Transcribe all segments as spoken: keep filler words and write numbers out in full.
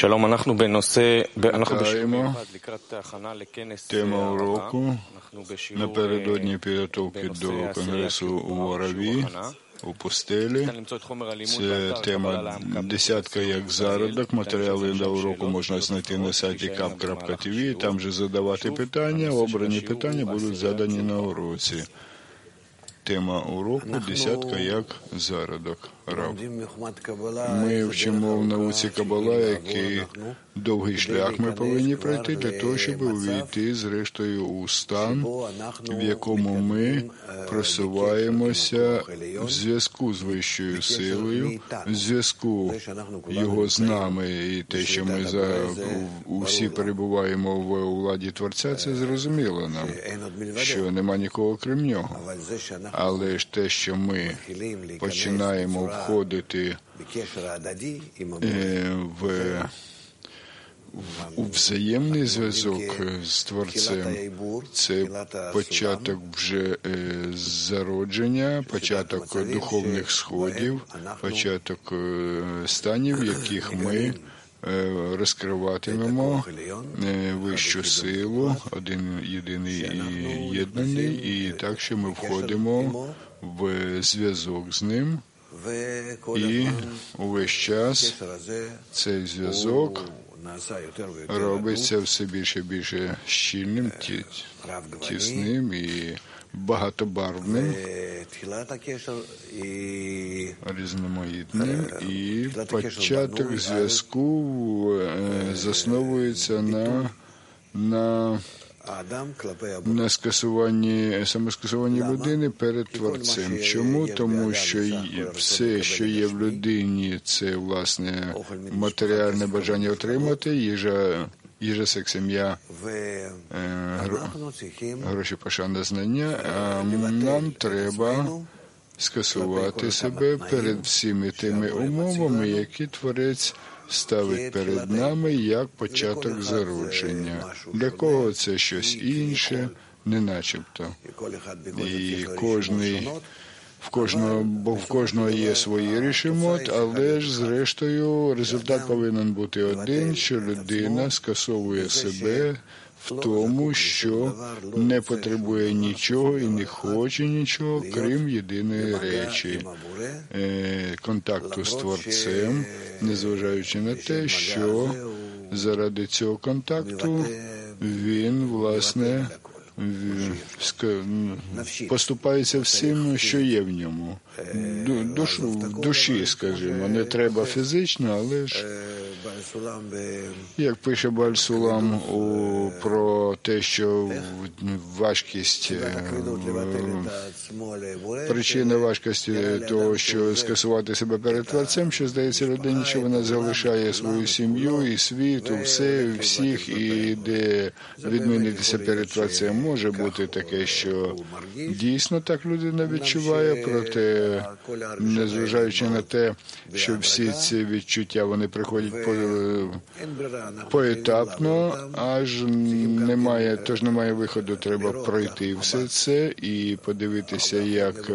Вітаємо. Тема уроку напередодні підготовки до конгресу у Ораві, у пустелі. Це тема «Десятка як зародок». Матеріали до уроку можна знайти на сайті кап крапка ті ві. Там же задавати питання. Обрані питання будуть задані на уроці. Тема уроку «Десятка як зародок». Рав. Ми вчимо в науці Кабала, який довгий шлях ми повинні пройти для того, щоб увійти зрештою у стан, в якому ми просуваємося в зв'язку з вищою силою, в зв'язку його з нами і те, що ми за усі перебуваємо в владі Творця, це зрозуміло нам, що нема нікого крім нього. Але ж те, що ми починаємо входити в, у взаємний зв'язок з Творцем, це початок вже зародження, початок духовних сходів, початок станів, в яких ми розкриватимемо вищу силу, один єдиний і єднаний, і так, що ми входимо в зв'язок з ним, і увесь час цей зв'язок робиться все більше і більше щільним, тісним і багатобарвним, різноманітним, і початок зв'язку засновується на, на на скасуванні, самоскасуванні людини перед Творцем. Чому? Тому що все, що є в людині, це, власне, матеріальне бажання отримати, їжа, їжа, секс, сім'я, гроші, пошана, знання, а нам треба скасувати себе перед всіми тими умовами, які Творець ставить перед нами як початок зародження. Для кого це щось інше, не начебто. І кожний, в кожного, бо в кожного є свої рішимот, але ж, зрештою, результат повинен бути один, що людина скасовує себе в тому, що не потребує нічого і не хоче нічого, крім єдиної речі – контакту з Творцем, незважаючи на те, що заради цього контакту він, власне, поступається всім, що є в ньому. Душ, в душі, скажімо, не треба фізично, але ж, як пише Бааль Сулам у, про те, що важкість, причина важкості того, що скасувати себе перед Творцем, що здається людині, що вона залишає свою сім'ю і світ, все, і всіх, і йде відмінитися перед Творцем. Може бути таке, що дійсно так людина відчуває, проте, незважаючи на те, що всі ці відчуття, вони приходять по, поетапно, аж немає, тож немає виходу, треба пройти все це і подивитися, як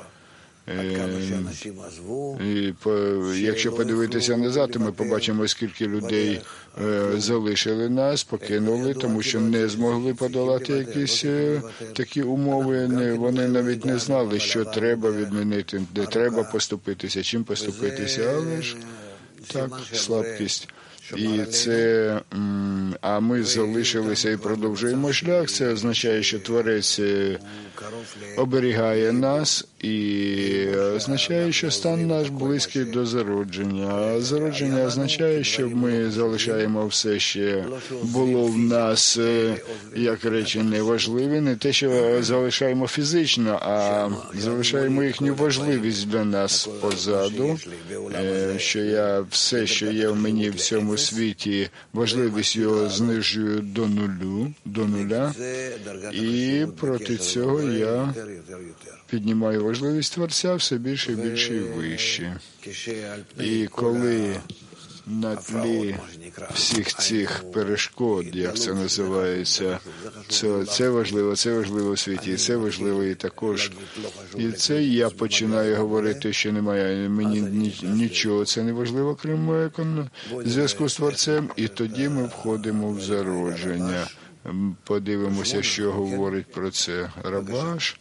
І по, якщо подивитися назад, то ми побачимо, скільки людей е, залишили нас, покинули, тому що не змогли подолати якісь е, такі умови. Не, вони навіть не знали, що треба відмінити, де треба поступитися, чим поступитися, але ж так, слабкість. І це, а ми залишилися і продовжуємо шлях. Це означає, що Творець оберігає нас і означає, що стан наш близький до зародження. А зародження означає, що ми залишаємо все, що було в нас, як речі неважливі, не те, що залишаємо фізично, а залишаємо їхню важливість для нас позаду, що я все, що є в мені в цьому світі, важливість його знижую до нулю, до нуля, і проти цього я піднімаю важливість Творця все більше і більше і вище. І коли на тлі всіх цих перешкод, як це називається, це, це важливо, це важливо у світі, це важливо і також. І це я починаю говорити, що немає мені нічого, це не важливо, крім зв'язку з Творцем, і тоді ми входимо в зародження. Подивимося, що говорить про це Рабаш.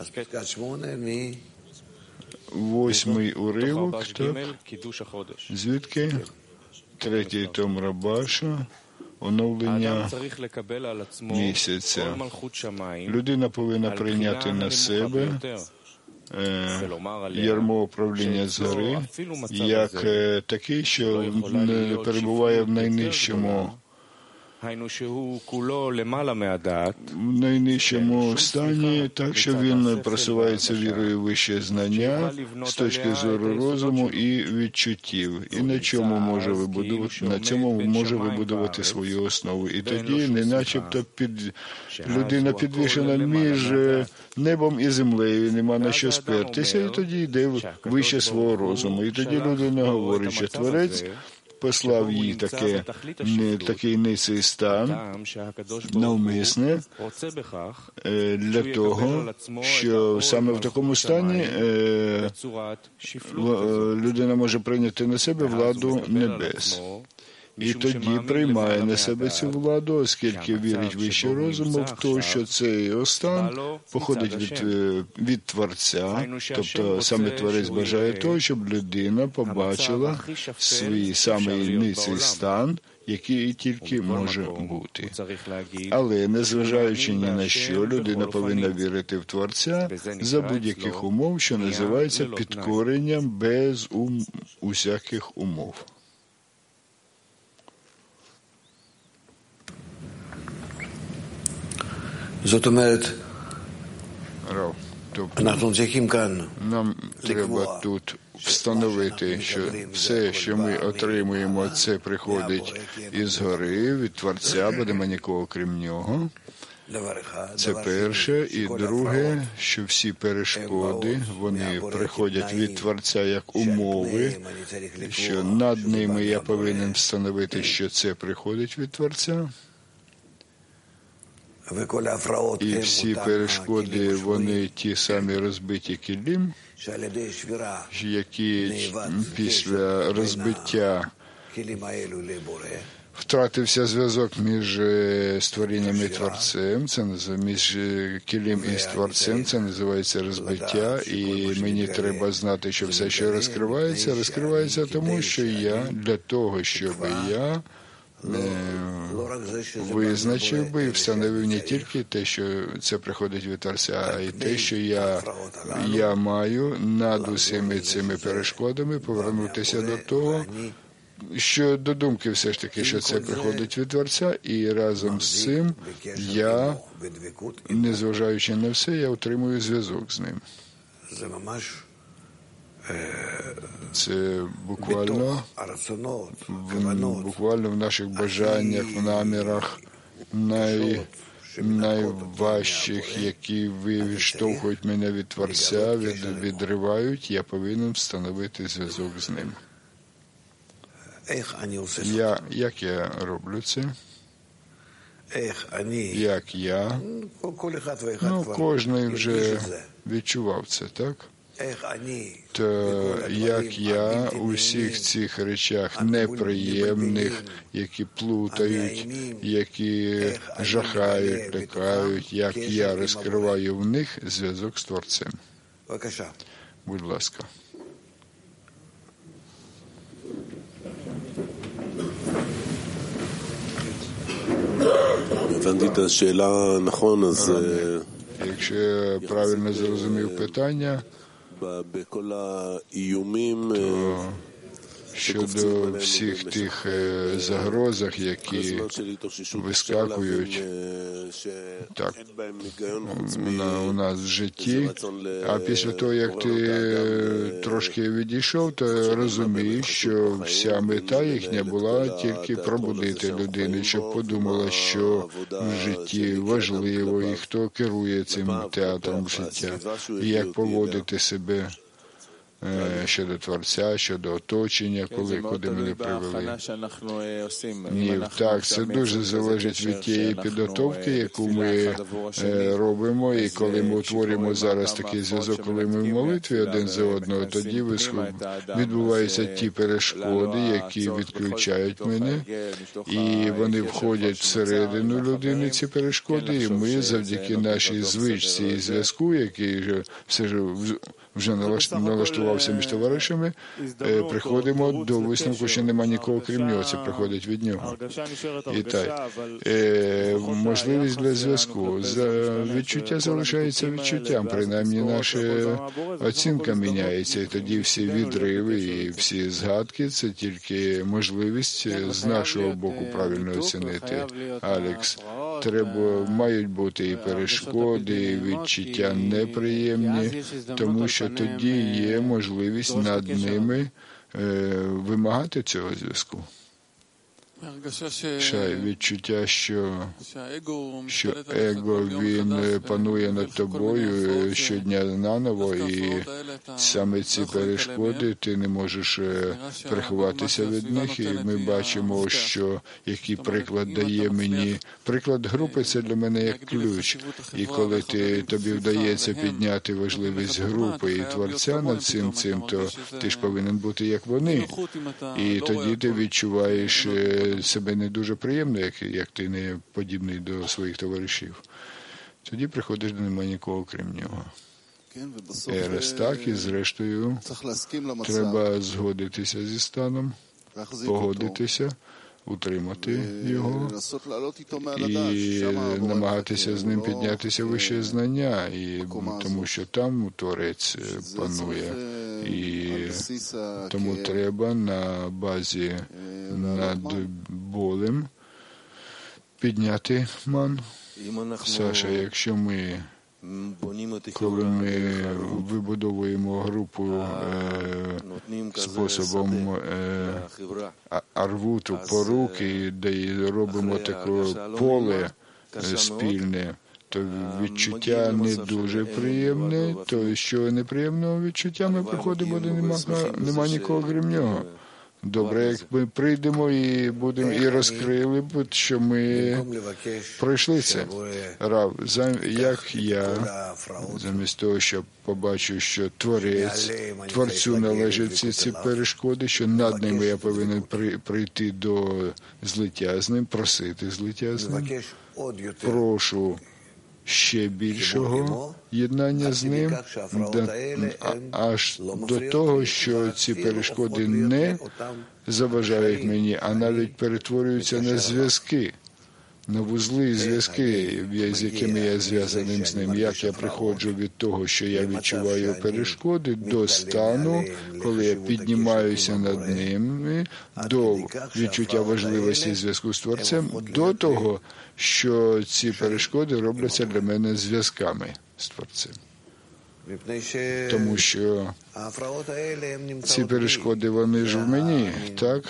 Восьмий уривок, так? Звідки? Третій том Рабаша, оновлення місяця. Людина повинна прийняти на себе е, ярмо управління згори, як е, такий, що не перебуває в найнижчому в найнижчому стані, так, що він просувається вірою вище знання з точки зору розуму і відчуттів. І на чому може вибудувати, на цьому може вибудувати свою основу. І тоді, не начебто під людина підвішена між небом і землею, нема на що спертися, і тоді йде вище свого розуму. І тоді людина говорить, що Творець послав їй таке, такий низький стан, навмисне, для того, що саме в такому стані людина може прийняти на себе владу небес. І тоді приймає на себе цю владу, оскільки вірить вище розуму в те, що цей стан походить від, від Творця, тобто саме Творець бажає того, щоб людина побачила свій самий низький стан, який тільки може бути. Але, незважаючи ні на що, людина повинна вірити в Творця за будь-яких умов, що називається підкоренням без ум... усяких умов. זאת אומרת, Рав, тобто, אנחנו צריכים כאן нам треба тут встановити, що все, що ми отримуємо, це приходить із гори, від Творця, бо нема нікого крім нього. Це перше. І друге, що всі перешкоди, вони приходять від Творця як умови, що над ними я повинен встановити, що це приходить від Творця. І всі перешкоди, вони ті самі розбиті кілім, які після розбиття втратився зв'язок між створінням і Творцем, це між кілім і Творцем, це називається розбиття, і мені треба знати, що все, що розкривається, розкривається тому, що я для того, щоб я визначив би і встановив не тільки те, що це приходить від Творця, а й те, що я, я маю над усіми цими перешкодами повернутися до того, що до думки все ж таки, що це приходить від Творця, і разом з цим я, незважаючи на все, я отримую зв'язок з ним. Це буквально в, буквально в наших бажаннях, в намірах най, найважчих, які відштовхують мене від Творця, від, відривають, я повинен встановити зв'язок з ним. Я, як я роблю це? Як я? Ну, кожен вже відчував це, так? То як я у всіх цих речах неприємних, які плутають, які жахають, лякають, як я розкриваю в них зв'язок з Творцем. Будь ласка. Якщо я правильно зрозумів питання, то щодо всіх тих загрозах, які вискакують так, у нас в житті, а після того, як ти трошки відійшов, то розумієш, що вся мета їхня була тільки пробудити людину, щоб подумала, що в житті важливо, і хто керує цим театром життя, і як поводити себе щодо Творця, щодо оточення, коли, куди мене привели. Ні, так, це дуже залежить від тієї підготовки, яку ми робимо, і коли ми утворюємо зараз такий зв'язок, коли ми в молитві один за одного, тоді відбуваються ті перешкоди, які відключають мене, і вони входять всередину людини, ці перешкоди, і ми завдяки нашій звичці і зв'язку, який вже все ж вже налаштувався між товаришами, приходимо до висновку, що нема нікого крім нього, це приходить від нього. І так, можливість для зв'язку. Відчуття залишається відчуттям, принаймні наша оцінка міняється, і тоді всі відриви і всі згадки – це тільки можливість з нашого боку правильно оцінити. Алекс, треба, мають бути і перешкоди, і відчуття неприємні, тому що тоді є можливість над ними е, вимагати цього зв'язку. Ще відчуття, що, що его, він панує над тобою щодня наново, і саме ці перешкоди, ти не можеш приховатися від них, і ми бачимо, що який приклад дає мені. Приклад групи – це для мене як ключ, і коли ти, тобі вдається підняти важливість групи і Творця над цим цим, то ти ж повинен бути як вони, і тоді ти відчуваєш себе не дуже приємно, як, як ти не подібний до своїх товаришів. Тоді приходиш, де немає нікого, крім нього. Ерес так, і зрештою треба згодитися зі станом, погодитися, утримати його і намагатися з ним піднятися вище знання, і, тому що там Творець панує. І тому треба на базі над болем підняти ман. Саша, якщо ми, коли ми вибудовуємо групу е, способом е, арвуту, поруки, де робимо таке поле спільне, то відчуття не дуже приємне, то що неприємного відчуття, ми приходимо, де нема, нема нікого крім нього. Добре, як ми прийдемо і будемо і розкрили б, що ми пройшли це. Рав, як я, замість того, що побачу, що Творець, Творцю належать ці, ці перешкоди, що над ними я повинен при, прийти до злиття з ним, просити злиття з ним, прошу ще більшого єднання з ним, аж до того, що ці перешкоди не заважають мені, а навіть перетворюються на зв'язки, на вузли зв'язки, з якими я зв'язаним з ним. Як я приходжу від того, що я відчуваю перешкоди, до стану, коли я піднімаюся над ними, до відчуття важливості зв'язку з Творцем, до того, що ці перешкоди робляться для мене зв'язками з Творцем. Тому що ці перешкоди, вони ж в мені, так?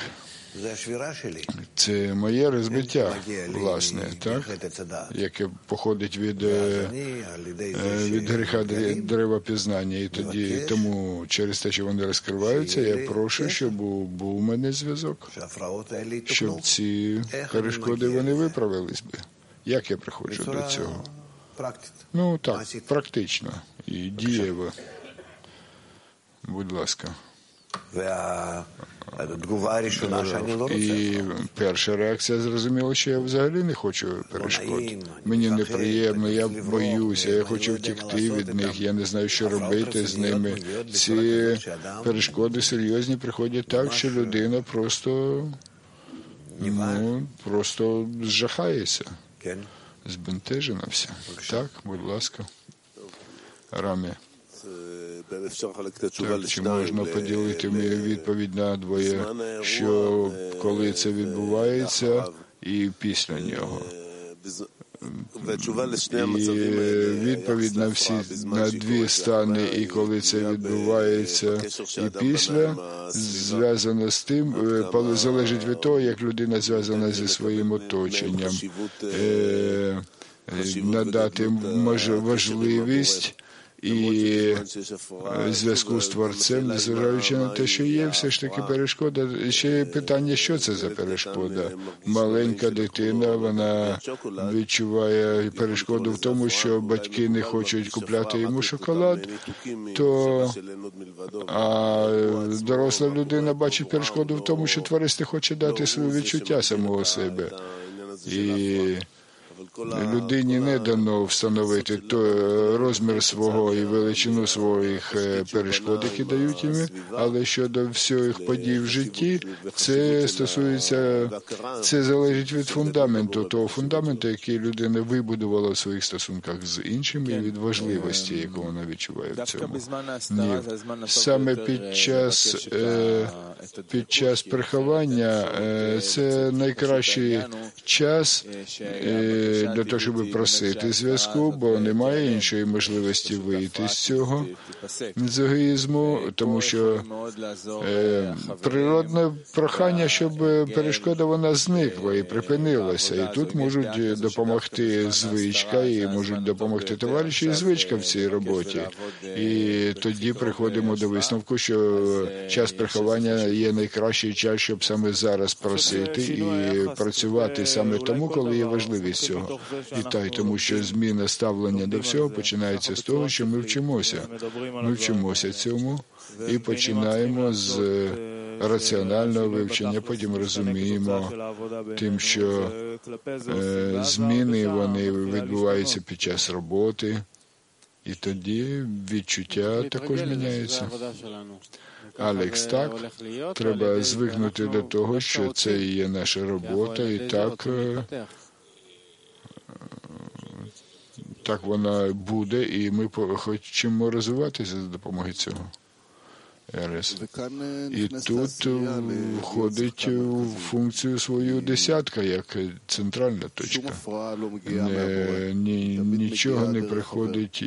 Це моє розбиття, власне, так? Яке походить від, від гріха дерева пізнання. І тоді, тому через те, що вони розкриваються, я прошу, щоб був у мене зв'язок, щоб ці перешкоди, вони виправились би. Як я приходжу до цього? Ну, так, практично і дієво. Будь ласка. І перша реакція, зрозуміло, що я взагалі не хочу перешкод. Мені неприємно, я боюся, я хочу втекти від них, я не знаю, що робити з ними. Ці перешкоди серйозні приходять так, що людина просто, ну, просто зжахається, збентежена вся. Так, будь ласка. Рамі. Так, чи можна поділити мою відповідь на двоє, що коли це відбувається і після нього? І відповідь на всі, на дві стани, і коли це відбувається і після, зв'язано з тим, залежить від того, як людина зв'язана зі своїм оточенням. Надати важливість І в зв'язку з Творцем, незважаючи на те, що є все ж таки перешкода, ще питання, що це за перешкода. Маленька дитина, вона відчуває перешкоду в тому, що батьки не хочуть купляти йому шоколад, то а доросла людина бачить перешкоду в тому, що творець не хоче дати своє відчуття самого себе. І людині не дано встановити той розмір свого і величину своїх перешкод, які дають їм, але щодо всіх подій в житті, це стосується, це залежить від фундаменту, того фундаменту, який людина вибудувала в своїх стосунках з іншими, і від важливості, яку вона відчуває в цьому. Ні. Саме під час, під час приховання це найкращий час для того, щоб просити зв'язку, бо немає іншої можливості вийти з цього, з егоїзму, тому що е, природне прохання, щоб перешкода вона зникла і припинилася. І тут можуть допомогти звичка, і можуть допомогти товариші і звичка в цій роботі. І тоді приходимо до висновку, що час приховання є найкращий час, щоб саме зараз просити і працювати саме тому, коли є важливість цього. І так, тому що зміна ставлення до всього починається з того, що ми вчимося. Ми вчимося цьому і починаємо з раціонального вивчення, потім розуміємо тим, що е, зміни вони відбуваються під час роботи, і тоді відчуття також міняється. Алекс, так, треба звикнути до того, що це є наша робота, і так Так вона буде, і ми хочемо розвиватися за допомогою цього. РС. І тут входить у функцію свою десятка, як центральна точка. Не, ні, нічого не приходить,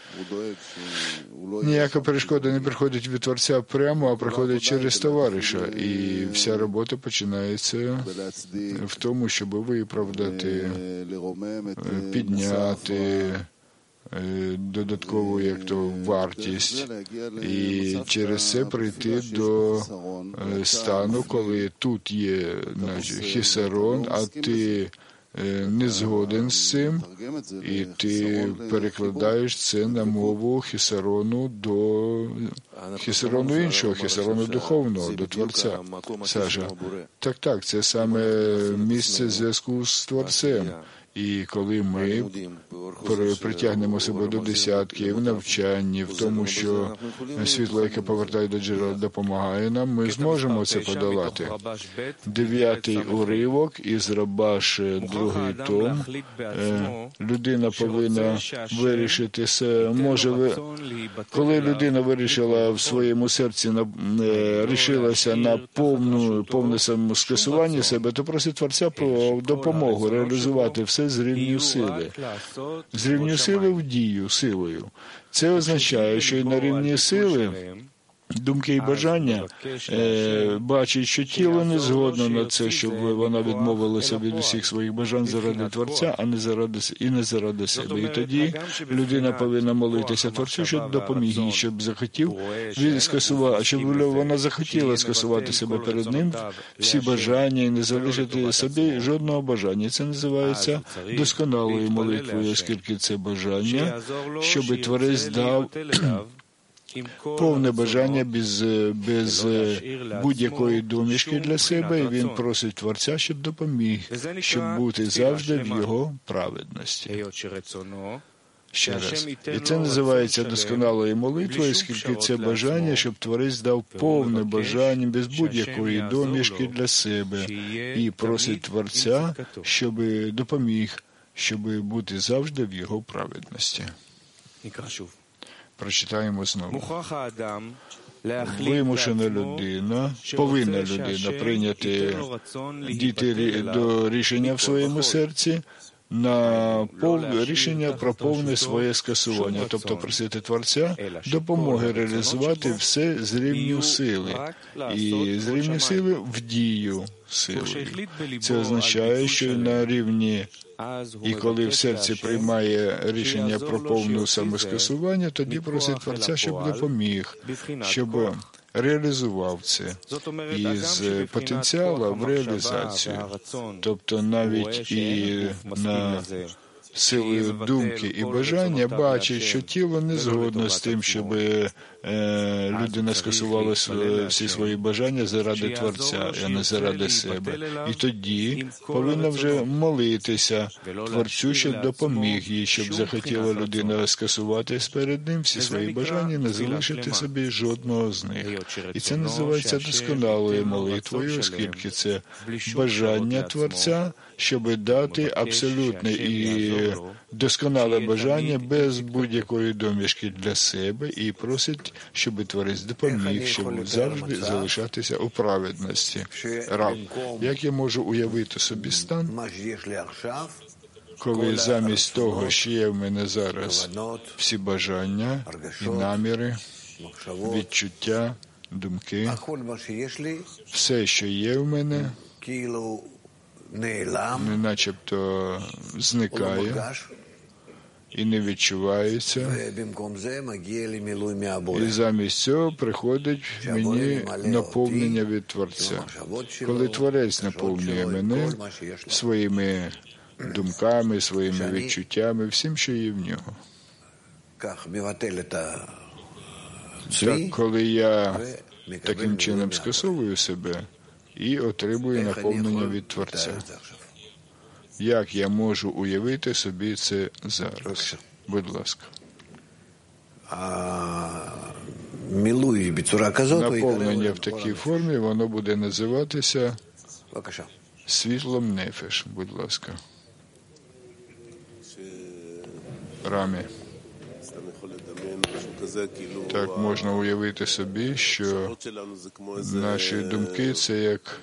ніяка перешкода не приходить від Творця прямо, а приходить через товариша. І вся робота починається в тому, щоб виправдати, підняти додаткову як то вартість і через це прийти до стану, коли тут є хісарон, а ти не згоден з цим, і ти перекладаєш це на мову хісарону до хісарону іншого, хісарону духовного, до Творця. Саша, так, так, це саме місце зв'язку з Творцем. І коли ми притягнемо себе до десятки в навчанні, в тому, що світло, яке повертає до джерела, допомагає нам, ми зможемо це подолати. Дев'ятий уривок із Рабаш, другий том. Людина повинна вирішити, може, коли людина вирішила в своєму серці, рішилася на повну, повне самоскасування себе, то просить Творця про допомогу реалізувати все з рівню сили. З рівню сили в дію силою. Це означає, що і на рівні сили думки і бажання е, бачить, що тіло не згодно на це, щоб вона відмовилася від усіх своїх бажань заради Творця, а не заради і не заради себе. І тоді людина повинна молитися Творцю, щоб допоміг їй, щоб захотів він скасувати, щоб вона захотіла скасувати себе перед ним, всі бажання і не залишити собі жодного бажання. Це називається досконалою молитвою, оскільки це бажання, щоб Творець дав повне бажання без, без будь-якої домішки для себе, і він просить Творця, щоб допоміг, щоб бути завжди в його праведності. Ще раз. І це називається досконалою молитвою, оскільки це бажання, щоб Творець дав повне бажання без будь-якої домішки для себе, і просить Творця, щоб допоміг, щоб бути завжди в його праведності. Прочитаємо знову. Вимушена людина, повинна людина прийняти дійти до рішення в своєму серці, на пов... рішення про повне своє скасування, тобто просити Творця допомоги реалізувати все з рівню сили, і з рівню сили в дію сили. Це означає, що на рівні, і коли в серці приймає рішення про повне самоскасування, тоді просить Творця, щоб допоміг, щоб реалізував це із потенціалу в реалізацію. Тобто навіть і на силою думки і бажання бачить, що тіло не згодно з тим, щоб е, людина скасувала всі свої бажання заради Творця, а не заради себе. І тоді повинна вже молитися Творцю, щоб допоміг їй, щоб захотіла людина скасувати перед ним всі свої бажання, не залишити собі жодного з них. І це називається досконалою молитвою, оскільки це бажання Творця, щоб дати абсолютне і досконале бажання без будь-якої домішки для себе, і просить, щоб Творець допоміг, щоб завжди залишатися у праведності. Раб, як я можу уявити собі стан, коли замість того, що є в мене зараз, всі бажання і наміри, відчуття, думки, все, що є в мене, не начебто зникає і не відчувається, і замість цього приходить мені наповнення від Творця. Коли Творець наповнює мене своїми думками, своїми відчуттями, всім, що є в нього. Так, коли я таким чином скасовую себе і отримую наповнення від Творця. Як я можу уявити собі це зараз? Будь ласка. Наповнення в такій формі, воно буде називатися світлом нефеш. Будь ласка. Рамі. Так можна уявити собі, що наші думки – це як,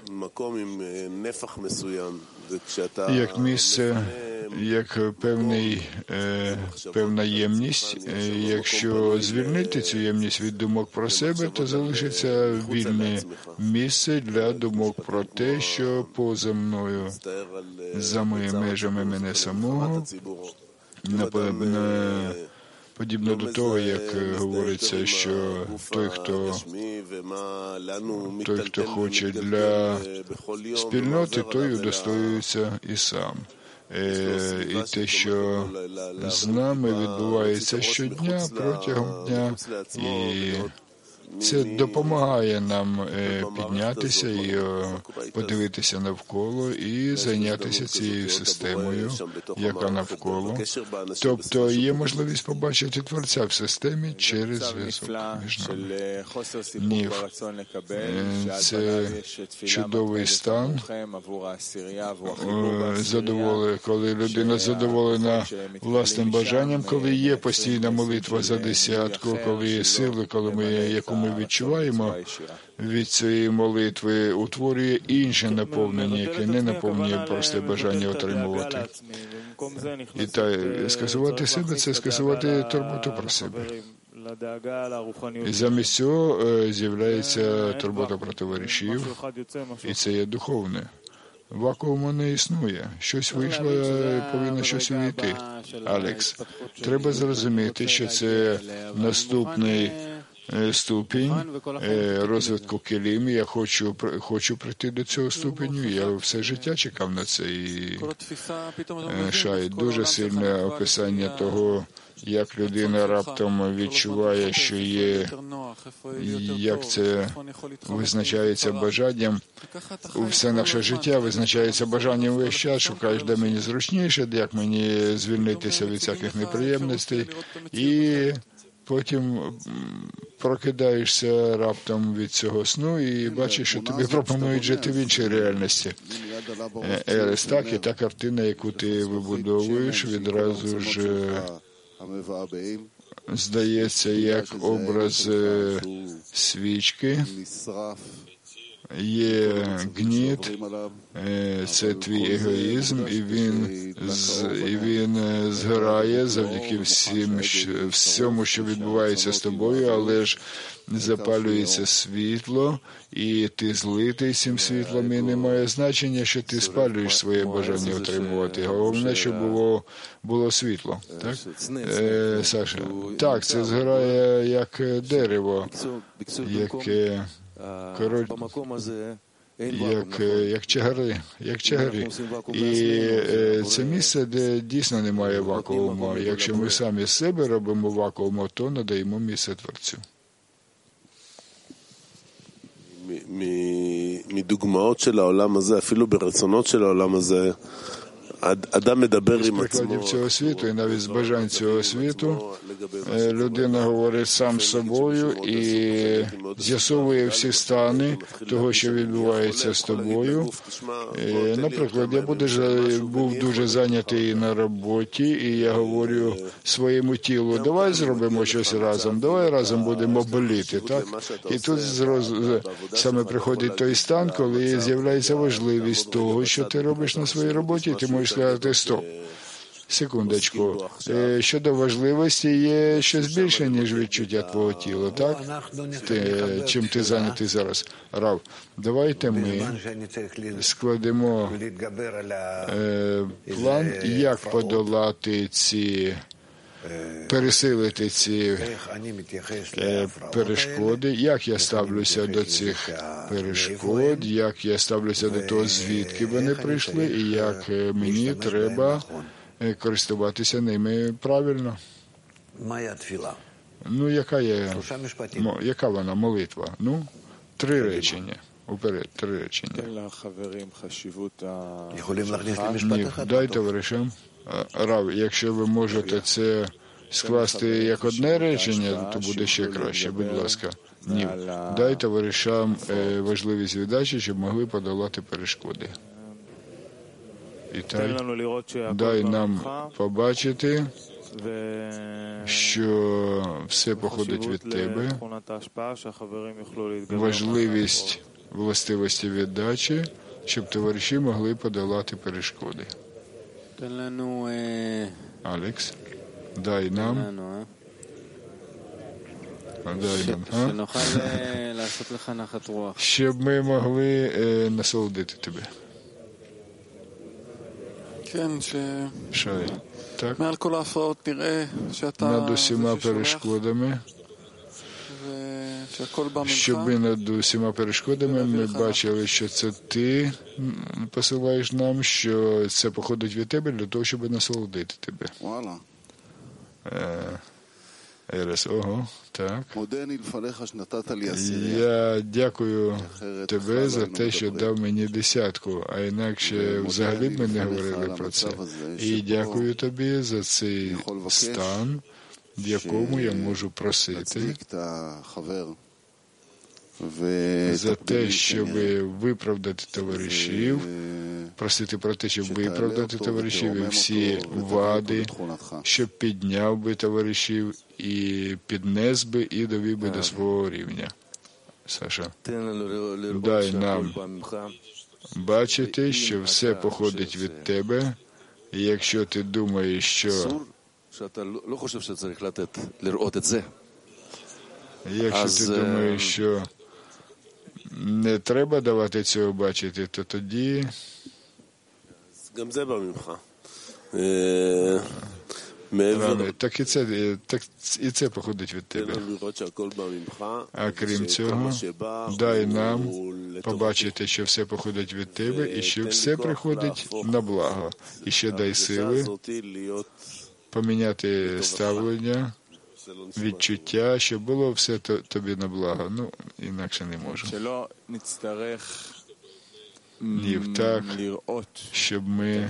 як місце, як певний, е, певна ємність. Якщо звільнити цю ємність від думок про себе, то залишиться вільне місце для думок про те, що поза мною, за моїми межами мене самого, напевно, подібно до того, як говориться, що той, хто, той, хто хоче для спільноти, той удостоюється і сам. Е, і те, що з нами відбувається щодня, протягом дня, і це допомагає нам е, піднятися і е, подивитися навколо і зайнятися цією системою, яка навколо. Тобто є можливість побачити Творця в системі через зв'язок між нами. Нів. Це чудовий стан, задоволення, коли людина задоволена власним бажанням, коли є постійна молитва за десятку, коли є сили, коли ми, яку ми відчуваємо від цієї молитви, утворює інше наповнення, яке не наповнює просте бажання отримувати. І та, скасувати себе – це скасувати турботу про себе. І замість цього з'являється турбота про товаришів, і це є духовне. Вакууму не існує. Щось вийшло, повинно щось увійти. Алекс, треба зрозуміти, що це наступний ступінь розвитку келім. Я хочу, хочу прийти до цього ступеню. Я все життя чекав на це. І Шай, дуже сильне описання того, як людина раптом відчуває, що є, як це визначається бажанням. Все наше життя визначається бажанням весь час, шукаєш, де мені зручніше, як мені звільнитися від всяких неприємностей. І потім прокидаєшся раптом від цього сну і бачиш, що тобі пропонують жити в іншій реальності. Ерес, так, і та картина, яку ти вибудовуєш, відразу ж здається, як образ свічки, є гніт, це твій егоїзм, і він, і він згорає завдяки всім, всьому, що відбувається з тобою, але ж запалюється світло, і ти злитий цим світлом, і не має значення, що ти спалюєш своє бажання отримувати. Головне, щоб було, було світло. Так? Е, Саша, так, це згорає як дерево, яке король, як, як чагари, як чагари. І е, це місце, де дійсно немає вакууму. Якщо ми самі з себе робимо вакуум, то надаємо місце Творцю. מדוגמאות של העולם הזה, אפילו ברצונות של העולם הזה, אדם מדבר עם עצמו. З прикладів цього світу і навіть з бажань цього світу людина говорить сам з собою і з'ясовує всі стани того, що відбувається з тобою. Наприклад, я був дуже зайнятий на роботі, і я говорю своєму тілу, давай зробимо щось разом, давай разом будемо боліти. Так? І тут саме приходить той стан, коли з'являється важливість того, що ти робиш на своїй роботі, ти можеш сказати стоп. Секундочку. Щодо важливості є щось більше, ніж відчуття твого тіла, так? Ти, чим ти зайнятий зараз. Рав, давайте ми складемо е, план, як подолати ці, пересилити ці е, перешкоди, як я ставлюся до цих перешкод, як я ставлюся до того, звідки вони прийшли, і як мені треба користуватися ними правильно. Ну, яка є, яка вона молитва? Ну, три речення. Уперед, три речення. Ні, дай товаришам. Рав, якщо ви можете це скласти як одне речення, то буде ще краще, будь ласка. Ні, дай товаришам важливість віддачі, щоб могли подолати перешкоди. І тай, дай нам побачити, що все походить від тебе, важливість властивості віддачі, щоб товариші могли подолати перешкоди. Алекс, дай нам, дай нам, а? Щоб ми могли е, насолодити тебе. Шай, так? Над усіма перешкодами, щоб ми над усіма перешкодами ми бачили, що це ти посилаєш нам, що це походить від тебе для того, щоб насолодити тебе. Ерес, ого, так. Я дякую тебе за те, що дав мені десятку, а інакше взагалі б ми не говорили про це. І дякую тобі за цей стан, в якому я можу просити, за те, щоб виправдати товаришів, просити про те, щоб виправдати товаришів і всі вади, щоб підняв би товаришів і піднес би і довів би до свого рівня. Саша, дай нам бачити, що все походить від тебе, і якщо ти думаєш, що якщо ти думаєш, що не треба давати цього бачити, то тоді Ране, так і це, так і це походить від тебе. А крім цього, дай нам побачити, що все походить від тебе, і що все приходить на благо. І ще дай сили поміняти ставлення, відчуття, щоб було все тобі на благо. Ну, інакше не можу. Ні, так, щоб ми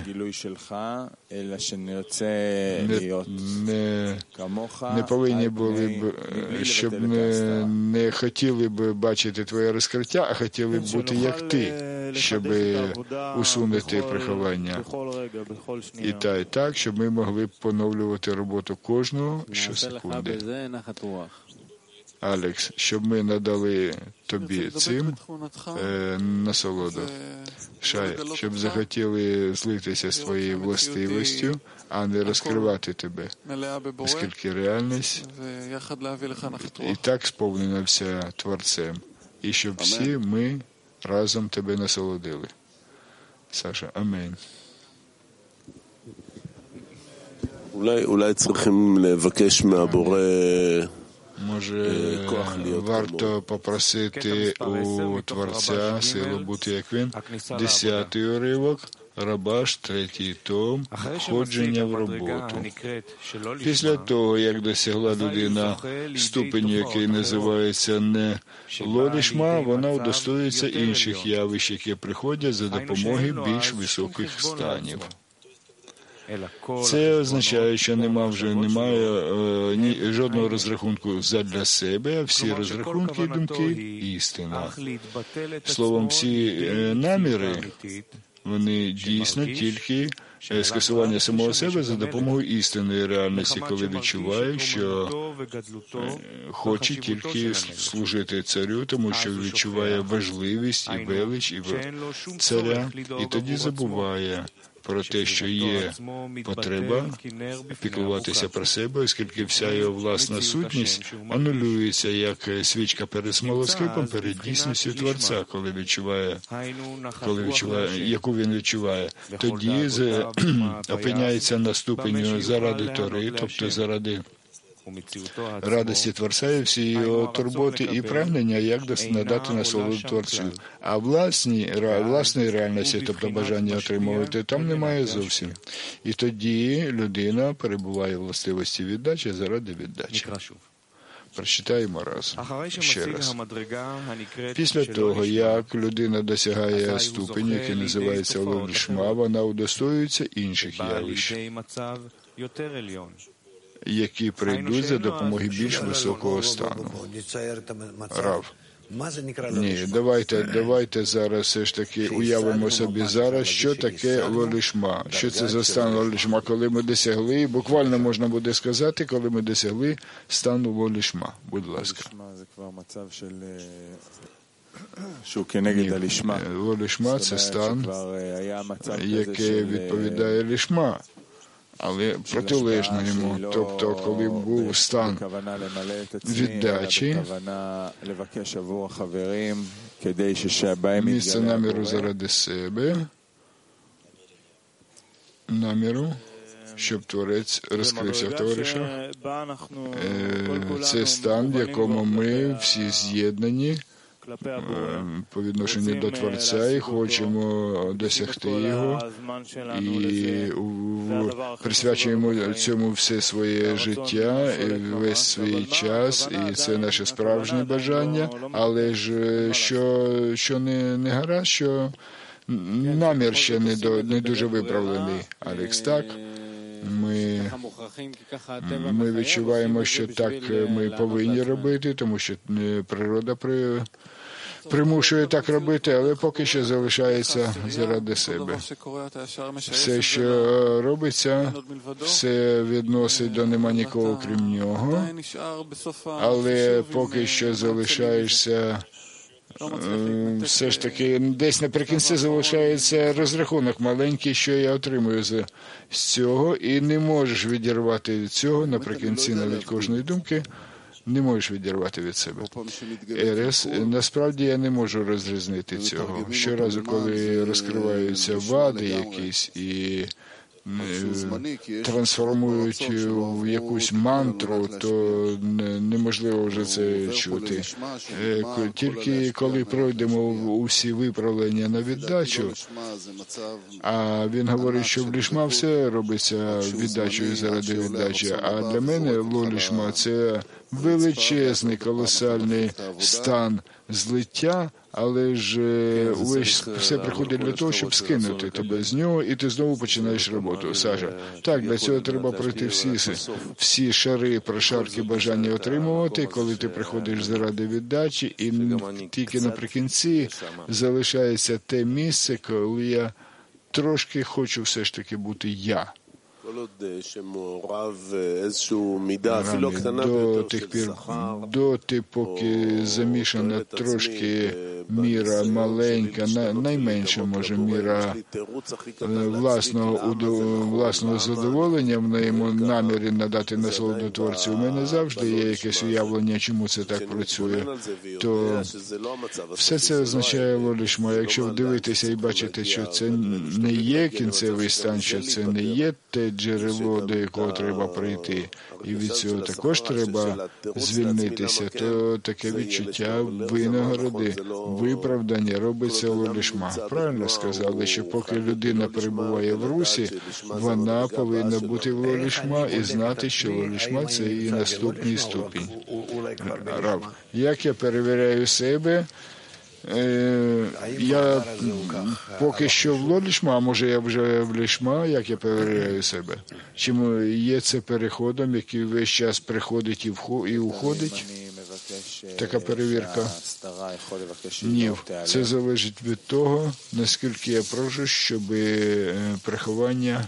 не, не, не повинні були б, щоб не, не хотіли б бачити твоє розкриття, а хотіли б бути як ти, щоб усунути приховання. І та, і так, щоб ми могли б поновлювати роботу кожного щосекунди. Алекс, щоб ми надали тобі цим е, насолоду. Шай, щоб захотіли злитися своєю властивістю, а не розкривати тебе, оскільки реальність і так сповнена вся Творцем. І щоб всі ми разом тебе насолодили. Саша, амінь. אולי, אולי צריכים לבקש מהבורא Може, варто попросити у Творця силу бути, як він. Десятий уривок, Рабаш, третій том, входження в роботу. Після того, як досягла людина ступеню, який називається не лолішма, вона удостоюється інших явищ, які приходять за допомогою більш високих станів. Це означає, що нема вже немає е, ні, жодного розрахунку задля себе, а всі розрахунки і думки – істина. Словом, всі е, наміри, вони дійсно тільки е, скасування самого себе за допомогою істинної реальності, коли відчуває, що е, хоче тільки служити царю, тому що відчуває важливість і велич і царя, і тоді забуває про те, що є потреба піклуватися про себе, оскільки вся його власна сутність анулюється, як свічка перед смолоскипом, перед дійсністю Творця, коли відчуває, коли відчуває, яку він відчуває. Тоді опиняється на ступеню заради Тори, тобто заради радості Творця і всі його турботи і прагнення, як надати насолоду Творцю. А власні, власної реальності, тобто бажання отримувати, там немає зовсім. І тоді людина перебуває в властивості віддачі заради віддачі. Прочитаємо разом ще раз. Після того, як людина досягає ступені, який називається лолішма, вона удостоюється інших явищ, які прийдуть за допомогою більш високого стану. Рав. Ні, давайте, давайте зараз все ж таки уявимо собі зараз, що таке лолішма. Що це за стан лолішма, коли ми досягли, буквально можна буде сказати, коли ми досягли стану лолішма. Будь ласка. Ні, лолішма – це стан, який відповідає лішма, але протилежно йому, тобто, коли був стан віддачі, місце наміру заради себе, наміру, щоб Творець розкрився в товариша, це стан, в якому ми всі з'єднані по відношенню до Творця і хочемо досягти його, і присвячуємо цьому все своє життя, і весь свій час, і це наше справжнє бажання, але ж що, що не, не гаразд, що намір ще не, до, не дуже виправлений. Алекс, так? Ми, ми відчуваємо, що так ми повинні робити, тому що природа при, примушує так робити, але поки що залишається заради себе. Все, що робиться, все відносить до нема нікого, крім нього, але поки що залишаєшся, все ж таки, десь наприкінці залишається розрахунок маленький, що я отримую з цього, і не можеш відірвати від цього наприкінці навіть кожної думки, не можеш відірвати від себе. Ерес, насправді я не можу розрізнити цього. Щоразу, коли розкриваються вади якісь і трансформують в якусь мантру, то неможливо вже це чути. Тільки коли пройдемо усі виправлення на віддачу, а він говорить, що в лішма все робиться віддачею заради віддачі, а для мене лолішма – це величезний, колосальний стан злиття, але ж увесь все приходить для того, щоб скинути тебе з нього, і ти знову починаєш роботу. Саша, так, для цього треба пройти всі, всі шари, прошарки бажання отримувати, коли ти приходиш заради віддачі, і тільки наприкінці залишається те місце, коли я трошки хочу все ж таки бути я. до тих пір, доти, поки замішана трошки міра маленька, найменша, може, міра власного, власного задоволення, в моєму намірі надати насолоду Творцю, у мене завжди є якесь уявлення, чому це так працює, то все це означає лолішма. Якщо дивитися і бачити, що це не є кінцевий стан, що це не є те джерело, до якого треба прийти, і від цього також треба звільнитися, то таке відчуття винагороди, виправдання робиться лолішма. Правильно сказали, що поки людина перебуває в русі, вона повинна бути в лолішма і знати, що лолішма – це її наступний ступінь. Рав, як я перевіряю себе, я поки що в лолішма, а може я вже в лішма, як я перевіряю себе? Чи є це переходом, який весь час приходить і уходить? Така перевірка? Ні, це залежить від того, наскільки я прошу, щоб приховання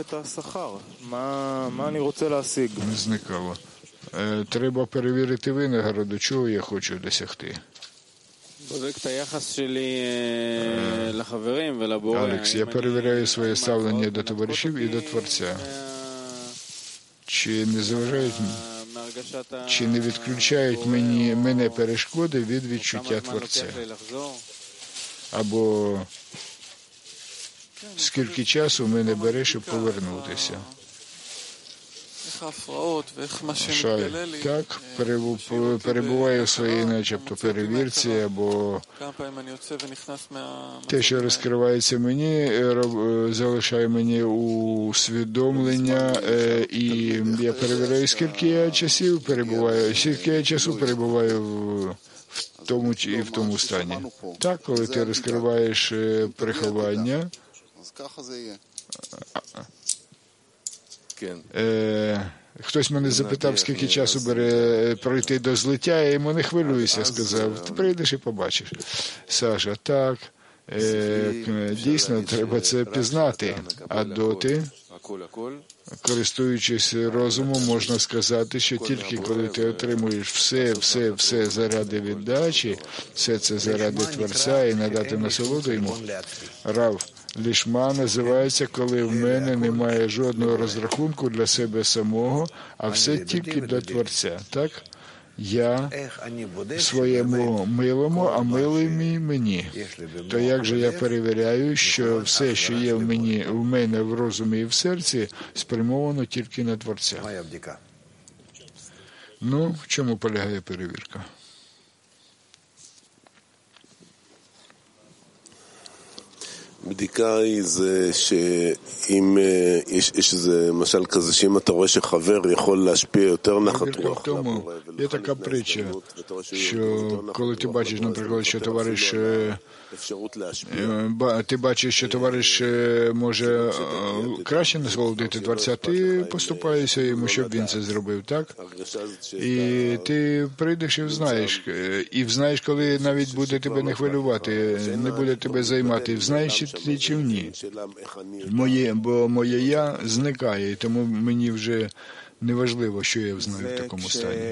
не зникало. Треба перевірити винагороду, чого я хочу досягти. Алекс, я перевіряю своє ставлення до товаришів і до Творця. Чи не заважають, чи не відключають мені, мене перешкоди від відчуття Творця? Або скільки часу мене бере, щоб повернутися? Шай, так, перебуваю в своїй начебто перевірці, або те, що розкривається мені, залишає мені усвідомлення, і я перевіряю, скільки я часів перебуваю, скільки я часу перебуваю в тому і в тому стані. Так, коли ти розкриваєш приховання, Е, хтось мене запитав, скільки часу бере пройти до злиття, я йому не хвилююся, сказав, ти прийдеш і побачиш. Саша, так, е, дійсно, треба це пізнати, а доти, користуючись розумом, можна сказати, що тільки коли ти отримуєш все, все, все заради віддачі, все це заради Творця і надати насолоду йому, Рав, лішма називається, коли в мене немає жодного розрахунку для себе самого, а все тільки для Творця. Так? Я своєму милому, а милий мій мені. То як же я перевіряю, що все, що є в мені, в мене в розумі і в серці, спрямовано тільки на Творця? Ну, в чому полягає перевірка? בדיקה היא זה שאם יש, יש איזה משל כזה שאם אתה רואה שחבר יכול להשפיע יותר נחת רוח. Є така притча, що коли ти бачиш, наприклад, що товариш, ти бачиш, що товариш може краще насолодити Творця, ти поступаєшся йому, щоб він це зробив, так? І ти прийдеш і взнаєш, і взнаєш, коли навіть буде тебе не хвилювати, не буде тебе займати, взнаєш, чи ти чи ні. Моє, бо моє я зникає, і тому мені вже не важливо, що я знаю в такому стані.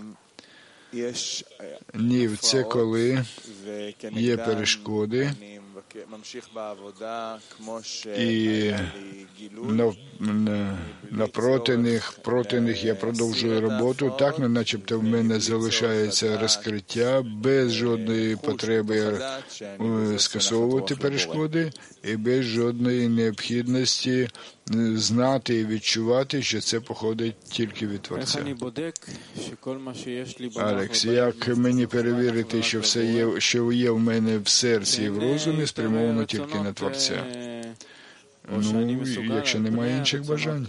Ні, це коли є перешкоди, і напроти них, проти них я продовжую роботу, так, начебто в мене залишається розкриття без жодної потреби скасовувати перешкоди і без жодної необхідності знати і відчувати, що це походить тільки від Творця. Алекс, як мені перевірити, що все є, що є в мене в серці і в розумі, спрямовано тільки на Творця? Ну, якщо немає інших бажань.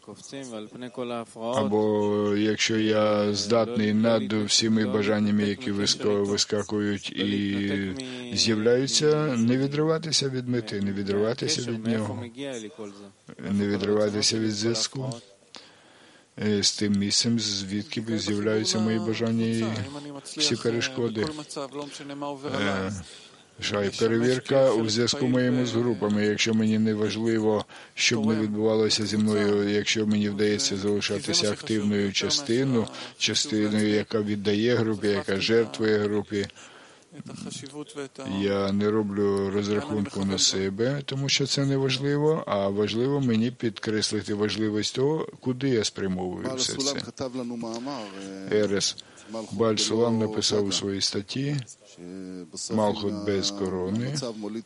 Або якщо я здатний над всіми бажаннями, які вискакують і з'являються, не відриватися від мети, не відриватися від нього, не відриватися від зв'язку з тим місцем, звідки з'являються мої бажання і всі перешкоди. Шай, перевірка у зв'язку моєму з групами. Якщо мені не важливо, щоб не відбувалося зі мною, якщо мені вдається залишатися активною частиною, частиною, яка віддає групі, яка жертвує групі, я не роблю розрахунку на себе, тому що це не важливо, а важливо мені підкреслити важливість того, куди я спрямовую все це. Ерес Баль Сулам написав у своїй статті «Малхут без корони»,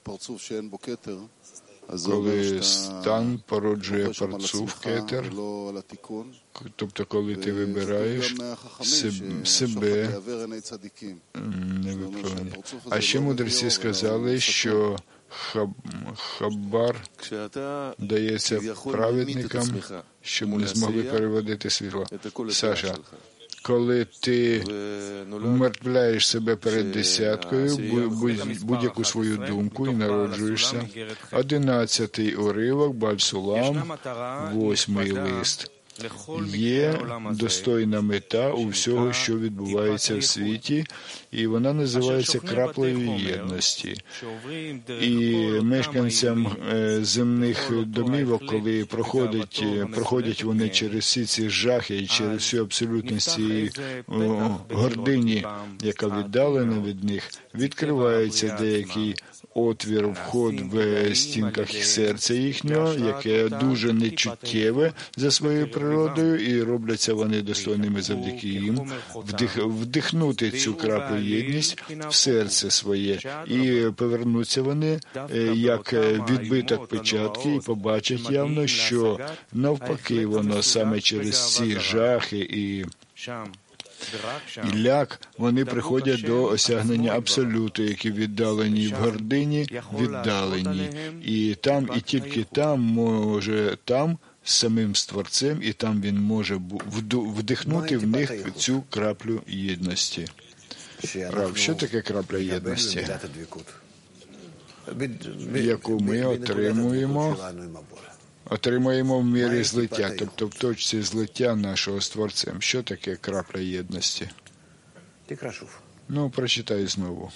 коли стан породжує парцуф кетер, тобто коли ти вибираєш себе, не виправлення. А ще мудреці сказали, що хаб, хабар дається праведникам, щоб не змогли переводити світло. Саша, коли ти умертвляєш себе перед десяткою, будь-яку свою думку і народжуєшся. Одинадцятий уривок, Баль Сулам, восьмий лист. Є достойна мета у всього, що відбувається в світі, і вона називається краплею єдності. І мешканцям земних домівок, коли проходять, проходять вони через всі ці жахи і через всю абсолютність цієї гордині, яка віддалена від них, відкривається деякий отвір, вход в стінках серця їхнього, яке дуже нечуттєве за своєю природою, і робляться вони достойними завдяки їм, вдих, вдихнути цю краплю єдність в серце своє, і повернуться вони як відбиток печатки, і побачать явно, що навпаки воно саме через ці жахи і І ляк, вони приходять до осягнення абсолюту, які віддалені в гордині, віддалені. І там, і тільки там, може, там, з самим Створцем, і там він може вдихнути в них цю краплю єдності. Рав, що таке крапля єдності? Яку ми отримуємо Отримаємо в мірі злиття, тобто в точці злиття нашого з Творцем. Що таке крапля єдності? Ну, прочитай знову.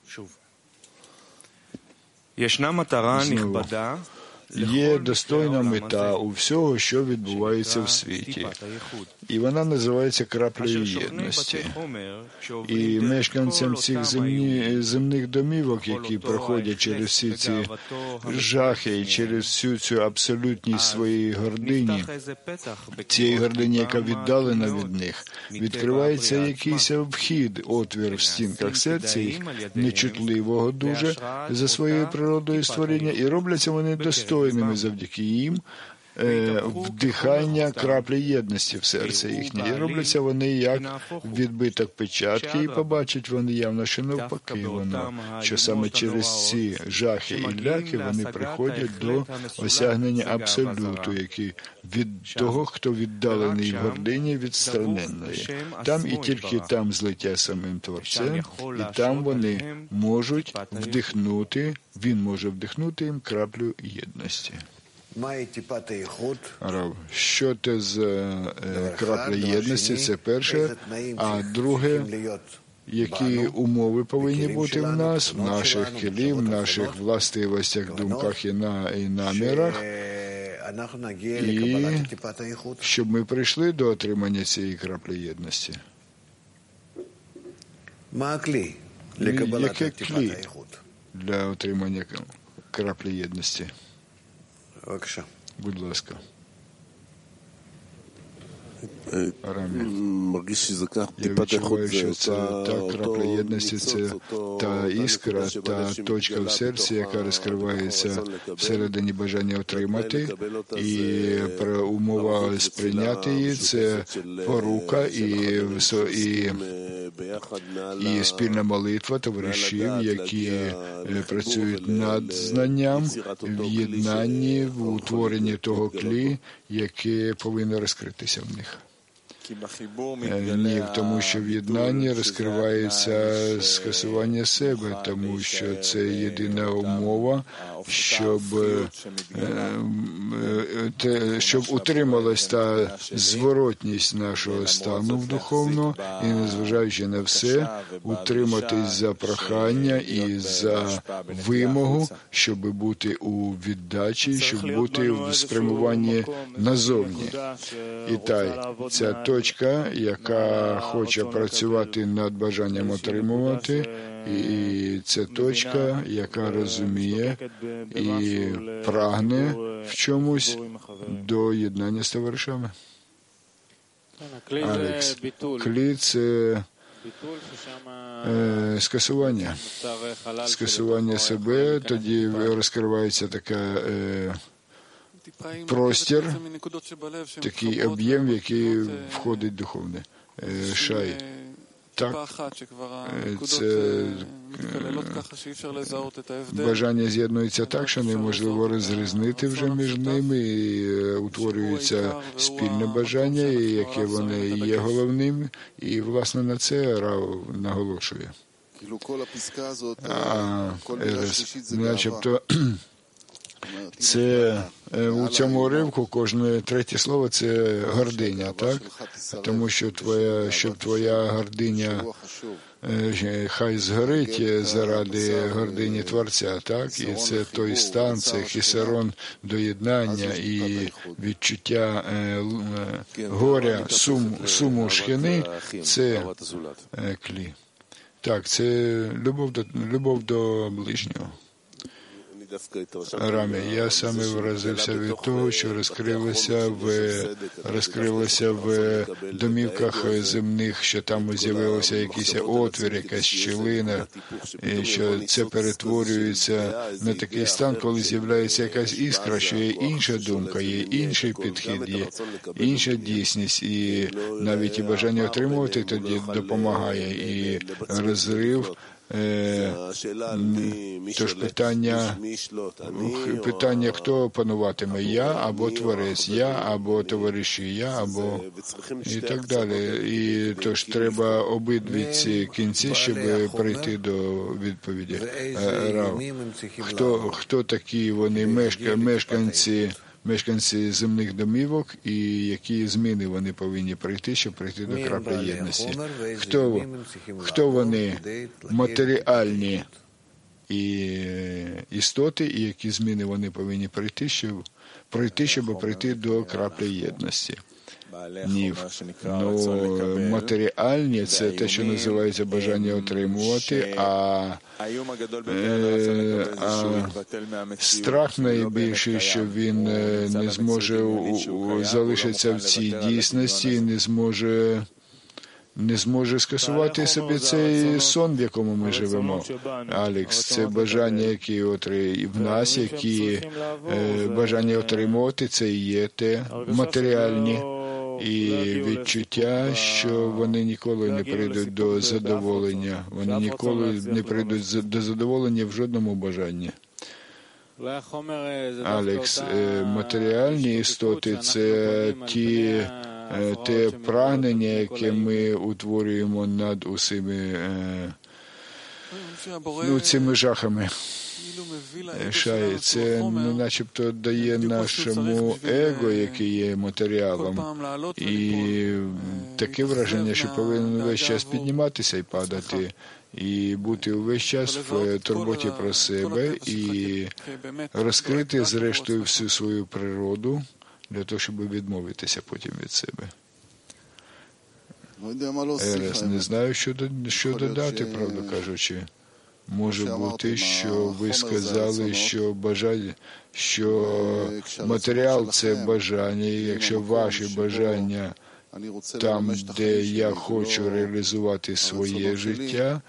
Знову. Є достойна мета у всього, що відбувається в світі. І вона називається краплею єдності. І мешканцям цих земні, земних домівок, які проходять через всі ці жахи і через всю цю абсолютність своєї гордині, цієї гордині, яка віддалена від них, відкривається якийсь вхід, отвір в стінках серця їх, нечутливого дуже за своєю природою створіння, і робляться вони достойними завдяки їм, вдихання краплі єдності в серце їхнє. І робляться вони як відбиток печатки, і побачать вони явно, що навпаки воно, що саме через ці жахи і ляки вони приходять до осягнення абсолюту, який від того, хто віддалений в гордині, відстраненої. Там і тільки там злиття самим Творцем, і там вони можуть вдихнути, він може вдихнути їм краплю єдності. Рав, що це з е, крапля єдності, це перше, а друге, які умови повинні бути в нас, в наших келів, в наших властивостях, думках і, на, і намірах, і щоб ми прийшли до отримання цієї краплі єдності. Яке клі для отримання краплі єдності? Будь ласка. Я відчуваю, що це та крапля єдності, це та іскра, та точка в серці, яка розкривається всередині бажання отримати, і умова сприйняти її – це порука і, і, і спільна молитва товаришів, які працюють над знанням, в єднанні, в утворенні того клі, яке повинно розкритися в них. Ні, тому що в єднанні розкривається скасування себе, тому що це єдина умова, щоб щоб утрималась та зворотність нашого стану в духовно, і, незважаючи на все, утриматись за прохання і за вимогу, щоб бути у віддачі, щоб бути в спрямуванні назовні. І та ця точка, яка хоче працювати над бажанням отримувати, і це точка, яка розуміє і прагне в чомусь до єднання з товаришами. Алекс, клі – це е, скасування. Скасування себе, тоді розкривається така е, простір, такий об'єм, в який входить духовне. Е, шай. Так, це бажання з'єднується так, що неможливо розрізнити вже між ними, і утворюється спільне бажання, яке вони є головним, і, власне, на це Рав наголошує. А, начебто, це у цьому уривку кожне третє слово – це гординя, так? Тому що твоя, щоб твоя гординя хай згорить заради гордині Творця, так? І це той стан, це хісарон доєднання і відчуття горя, сум, суму шхини – це клі. Так, це любов до, любов до ближнього. Рамі, я саме вразився від того, що розкрилося в, розкрилося в домівках земних, що там з'явився якийсь отвір, якась щілина, і що це перетворюється на такий стан, коли з'являється якась іскра, що є інша думка, є інший підхід, є інша дійсність, і навіть і бажання отримувати тоді допомагає, і розрив. Тож питання, питання, хто пануватиме, я або творець, я або товариші, я або і так далі. І тож треба обидві ці кінці, щоб прийти до відповіді. Рав, хто, хто такі вони мешка, мешканці, мешканці земних домівок і які зміни вони повинні пройти, щоб прийти до краплі єдності? Хто, хто вони матеріальні і істоти, і які зміни вони повинні пройти, щоб пройти, щоб прийти до краплі єдності? Ні. Ну, матеріальні – це те, що називається бажання отримувати, а, е, а страх найбільший, що він не зможе залишитися в цій дійсності, не зможе не зможе скасувати собі цей сон, в якому ми живемо. Алекс, це бажання, які отри... в нас, які е, бажання отримувати, це і є те матеріальні. І відчуття, що вони ніколи не прийдуть до задоволення. Вони ніколи не прийдуть до задоволення в жодному бажанні. Алекс, матеріальні істоти – це ті, те прагнення, яке ми утворюємо над усіми ну, цими жахами. Шай, це ну, начебто дає нашому его, який є матеріалом, і таке враження, що повинен весь час підніматися і падати, і бути увесь час в турботі про себе, і розкрити, зрештою, всю свою природу, для того, щоб відмовитися потім від себе. Ерес, не знаю, що, що додати, правду кажучи. Може бути, що ви сказали, що бажання, що матеріал – це бажання, і якщо ваші бажання там, де я хочу реалізувати своє життя,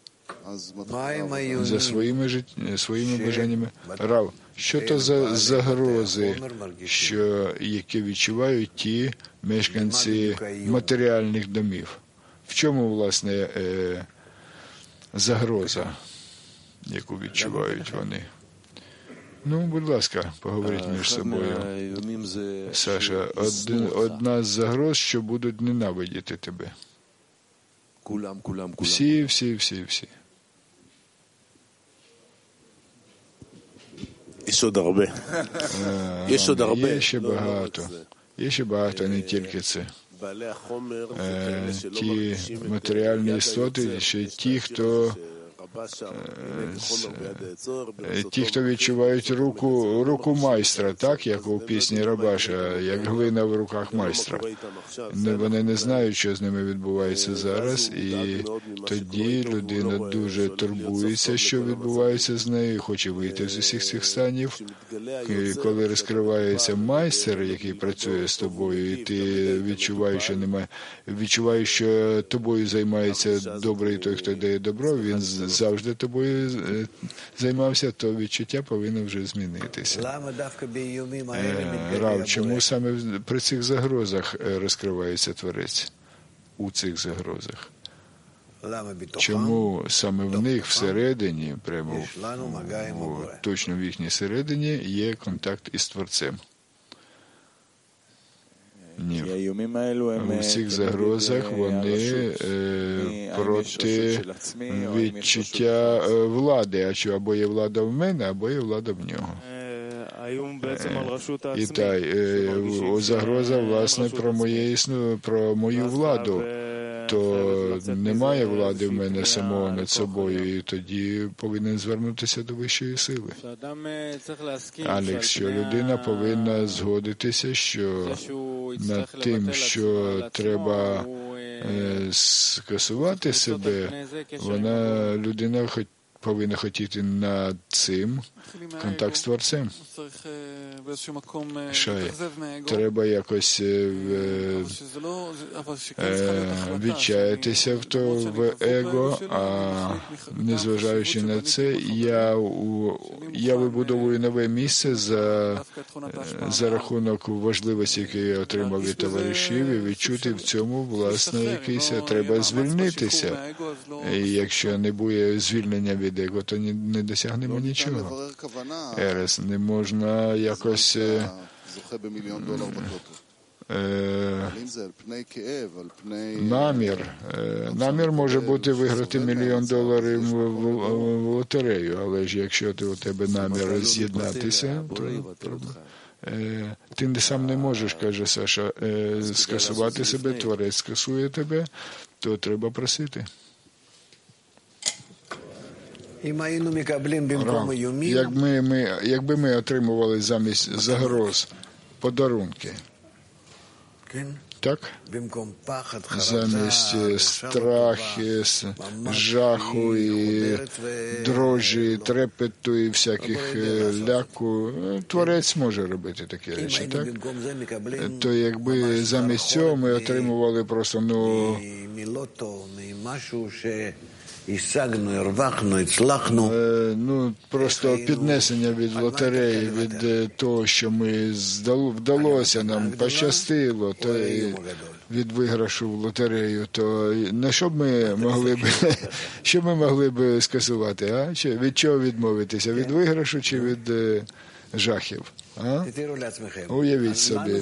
за своїми, жит... своїми бажаннями. Рав, що то за загрози, що, які відчувають ті мешканці матеріальних домів? В чому, власне, е... загроза, яку відчувають вони? Ну, будь ласка, поговоріть між собою. Саша, од, одна з загроз, що будуть ненавидіти тебе. Всі, всі, всі, всі. Є ще багато. Є ще багато, не тільки це. Ті матеріальні істоти, ще ті, хто ті, хто відчувають руку, руку майстра, так, як у пісні Рабаша, як глина в руках майстра. Вони не знають, що з ними відбувається зараз, і тоді людина дуже турбується, що відбувається з нею, хоче вийти з усіх цих станів. І коли розкривається майстер, який працює з тобою, і ти відчуваєш, що немає, відчуваєш, що тобою займається добрий той, хто дає добро, він завжди тобою займався, то відчуття повинно вже змінитися. Рав, чому саме при цих загрозах розкривається Творець? У цих загрозах? Чому саме в них всередині, прямо в, точно в їхній середині, є контакт із Творцем? Ні. У цих загрозах вони е, проти відчуття влади, а що або є влада в мене, або є влада в нього. І та е, загроза, власне, про моє існу, про мою владу. То немає влади в мене самого над собою, і тоді повинен звернутися до вищої сили. Але якщо людина повинна згодитися, що над тим, що треба е, скасувати себе, вона, людина повинна хотіти над цим контакт з Творцем. Шай, треба якось е, е, відчаятися в, то, в его, а незважаючи на це, я, у, я вибудовую нове місце за, за рахунок важливості, яку я отримав від товаришів, і відчути в цьому, власне, якийсь, треба звільнитися. І якщо не буде звільнення від его, то не, не досягнемо нічого. Ерес, не можна якось е, е, намір. Е, намір може бути виграти мільйон доларів в, в, в лотерею, але ж якщо ти, у тебе намір з'єднатися, то е, ти сам не можеш, каже Саша, е, скасувати себе, Творець скасує тебе, то треба просити. Якби ми, якби ми отримували замість загроз подарунки, так? Замість страхи, жаху і дрожі, трепету і всяких ляку, Творець може робити такі речі, так? То якби замість цього ми отримували просто, ну, ну, просто піднесення від лотереї, від того, що ми вдалося нам, пощастило, то від виграшу в лотерею, то на що б ми могли б, що ми могли б скасувати, а? Чи від чого відмовитися? Від виграшу чи від е, жахів? А? Уявіть собі.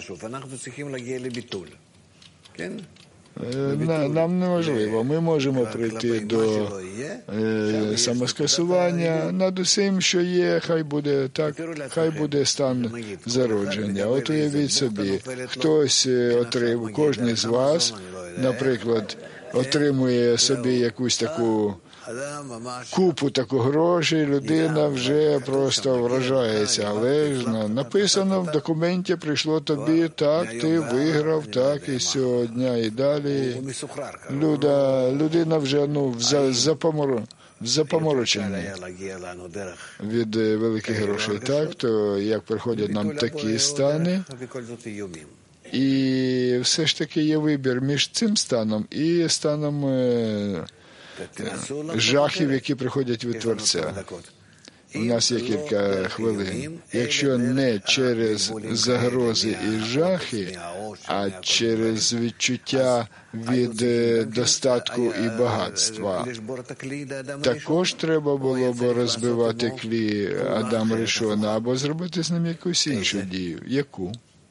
Нам неможливо. Ми можемо прийти до е, самоскасування над усім, що є, хай буде так, хай буде стан зародження. От уявіть собі, хтось отримує, кожен з вас, наприклад, отримує собі якусь таку купу таку грошей, людина вже просто вражається. Але ж написано в документі, прийшло тобі, так, ти виграв, так, і з цього дня і далі. Люда, людина вже, ну, запоморочена від великих грошей, так, то як приходять нам такі стани, і все ж таки є вибір між цим станом і станом жахів, які приходять від Творця. У нас є кілька хвилин. Якщо не через загрози і жахи, а через відчуття від достатку і багатства, також треба було б розбивати клі Адам Ришона або зробити з ним якусь іншу дію. Яку?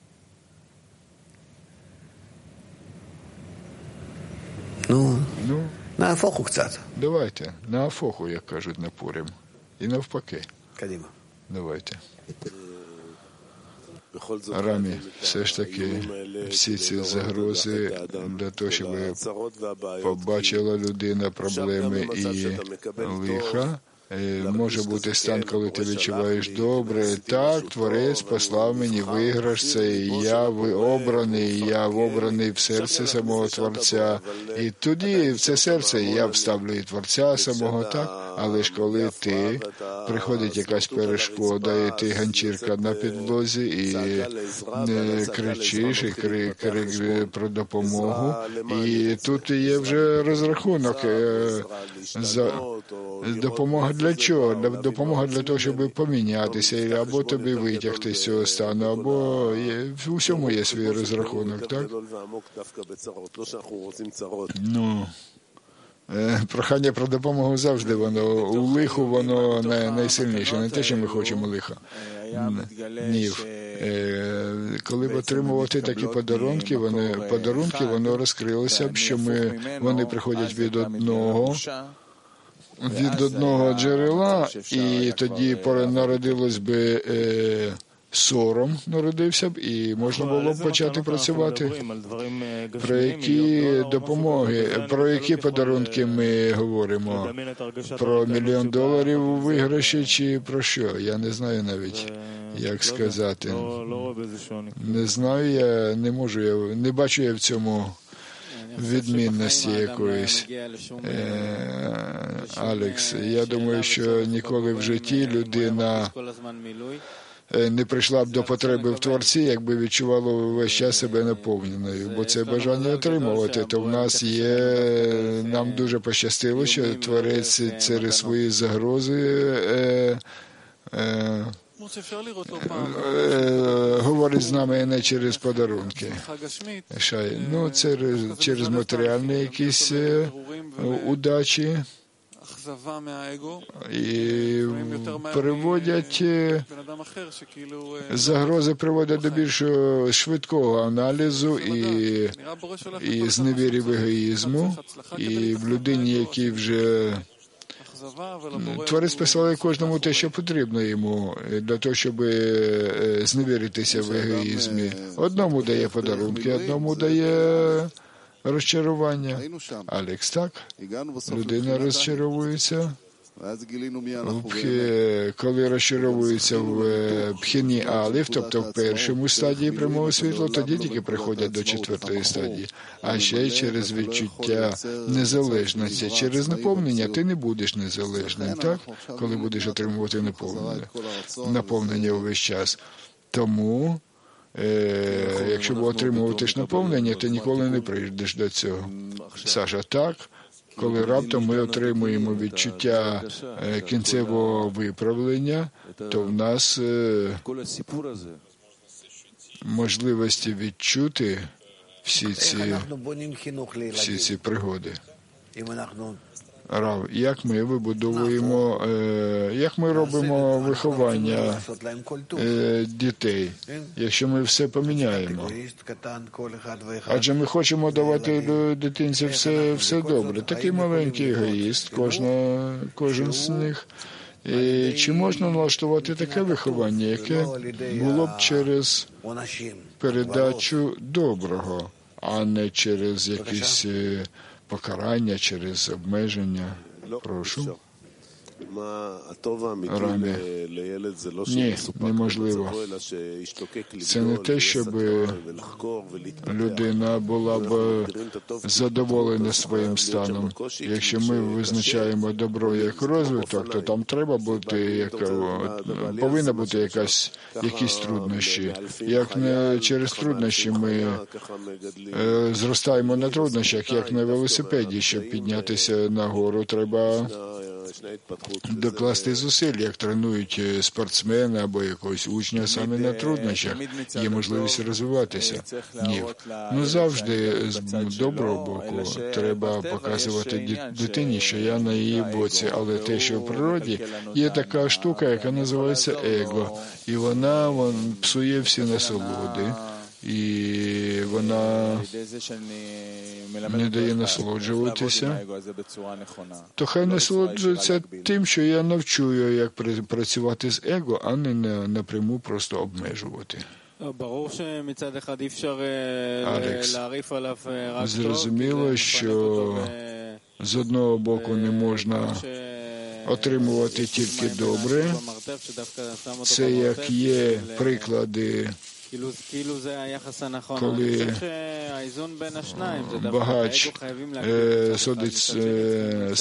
Ну, ну нафоху кцат. Давайте, нафоху, як кажуть на Пурим. І навпаки. Кадіма. Давайте. Рамі, все ж таки, всі ці загрози для того, щоб побачила людина проблеми і лиха, може бути стан, коли ти відчуваєш добре. Так, Творець послав мені виграш, це я обраний, я обраний в серці самого Творця. І тоді в це серце я вставлю і Творця самого, так? Але ж коли ти, приходить якась перешкода, і ти ганчірка на підлозі, і не кричиш, і крик, крик про допомогу, і тут є вже розрахунок, за допомога для чого? Допомога для того, щоб помінятися, або тобі витягти з цього стану, або є, в усьому є свій розрахунок, так? Ну, прохання про допомогу завжди, воно, у лиху воно найсильніше, не те, що ми хочемо лиха. Ні. Коли б отримувати такі подарунки, вони, подарунки, воно розкрилося б, що ми, вони приходять від одного, від одного джерела, і тоді народилось би е, сором, народився б, і можна було б почати працювати. Про які допомоги, про які подарунки ми говоримо? Про мільйон доларів у виграші чи про що? Я не знаю навіть, як сказати. Не знаю, я не можу, я не бачу я в цьому відмінності якоїсь. Алекс, я думаю, що ніколи в житті людина не прийшла б до потреби в Творці, якби відчувала весь час себе наповненою, бо це бажання отримувати. То в нас є, нам дуже пощастило, що Творець через свої загрози е, е, говорить з нами не через подарунки. Ну, це через матеріальні якісь удачі. І приводять, загрози приводять до більш швидкого аналізу і, і зневірі в егоїзму, і в людині, якій вже Творець писав кожному те, що потрібно йому, для того, щоб зневіритися в егоїзмі. Одному дає подарунки, одному дає розчарування. Алекс, так? Людина розчаровується. Коли розчаровуються в пхіні алиф, тобто в першому стадії прямого світла, тоді тільки приходять до четвертої стадії. А ще й через відчуття незалежності. Через наповнення ти не будеш незалежним, так? Коли будеш отримувати наповнення, наповнення увесь час. Тому, е, якщо б отримуватиш наповнення, ти ніколи не прийдеш до цього. Саша, так? Коли раптом ми отримуємо відчуття кінцевого виправлення, то в нас можливості відчути всі ці, всі ці пригоди. Рав, як ми вибудовуємо, як ми робимо виховання дітей, якщо ми все поміняємо? Адже ми хочемо давати дитинці все, все добре. Такий маленький егоїст, кожна, кожен з них. І чи можна налаштувати таке виховання, яке було б через передачу доброго, а не через якісь покарання, через обмеження? Прошу. Рамі. Ні, неможливо. Це не те, щоб людина була б задоволена своїм станом. Якщо ми визначаємо добро як розвиток, то там треба бути, як, повинна бути якась, якісь труднощі. Як не через труднощі ми е, зростаємо на труднощах, як на велосипеді. Щоб піднятися нагору, треба докласти зусиль, як тренують спортсмени або якогось учня саме на труднощах. Є можливість розвиватися. Ні. Ну, завжди з доброго боку треба показувати дитині, що я на її боці, але те, що в природі, є така штука, яка називається его, і вона вон, псує всі насолоди. і вона не дає насолоджуватися, то хай насолоджується тим, що я навчу його, як працювати з его, а не напряму просто обмежувати. Алекс, зрозуміло, що з одного боку не можна отримувати тільки добре. Це як є приклади, коли багач е, судить е,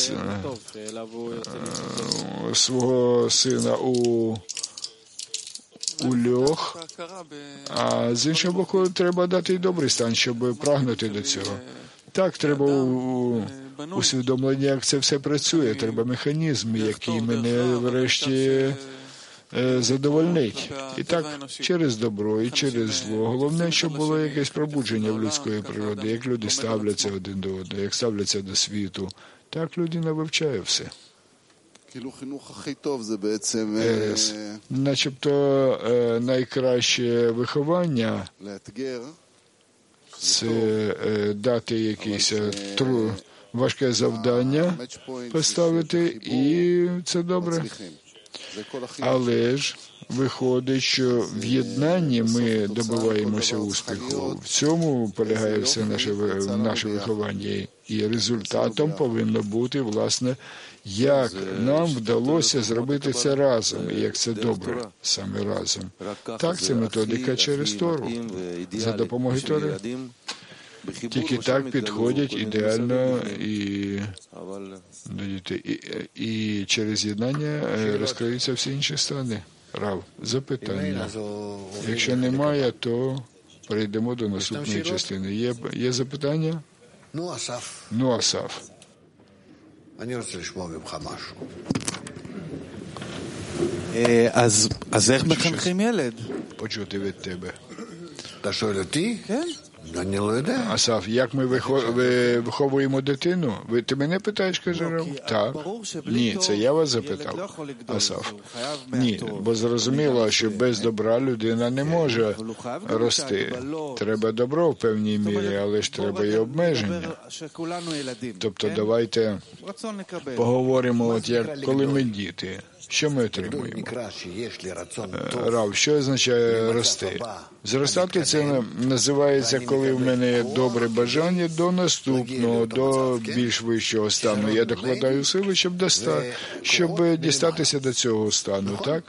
е, свого сина у у льох, а з іншого боку треба дати й добрий стан, щоб прагнути до цього. Так, треба у, усвідомлення, як це все працює, треба механізм, який мене врешті задовольнить. І так, через добро і через зло. Головне, щоб було якесь пробудження в людської природи, як люди ставляться один до одного, як ставляться до світу. Так людина вивчає все. Начебто найкраще виховання – це дати якесь тру, важке завдання, поставити, і це добре. Але ж виходить, що в єднанні ми добиваємося успіху. В цьому полягає все наше, наше виховання. І результатом повинно бути, власне, як нам вдалося зробити це разом, і як це добре, саме разом. Так, це методика через Тору, за допомогою Тори. Тільки так підходять ідеально і, і, і через єднання розкриються всі інші стани. Рав, запитання. Якщо немає, то перейдемо до наступної частини. Є, є запитання? Ну, Асаф. אז איך מחנכים ילד? Почути від тебе. אתה שואל אותי? כן. אני לא יודע. Асаф, як ми виховуємо дитину? Ви ти мене питаєш, каже Рав? Так. Ні, це я вас запитав. Асаф. Ні, бо зрозуміло, що без добра людина не може рости. Треба добро в певній мірі, але ж треба і обмеження. Тобто давайте поговоримо, от як коли ми діти. Що ми отримуємо? Рав, що означає рости? Зростати це називається, коли в мене є добре бажання до наступного, до більш вищого стану. Я докладаю сили, щоб достати, щоб дістатися до цього стану, так?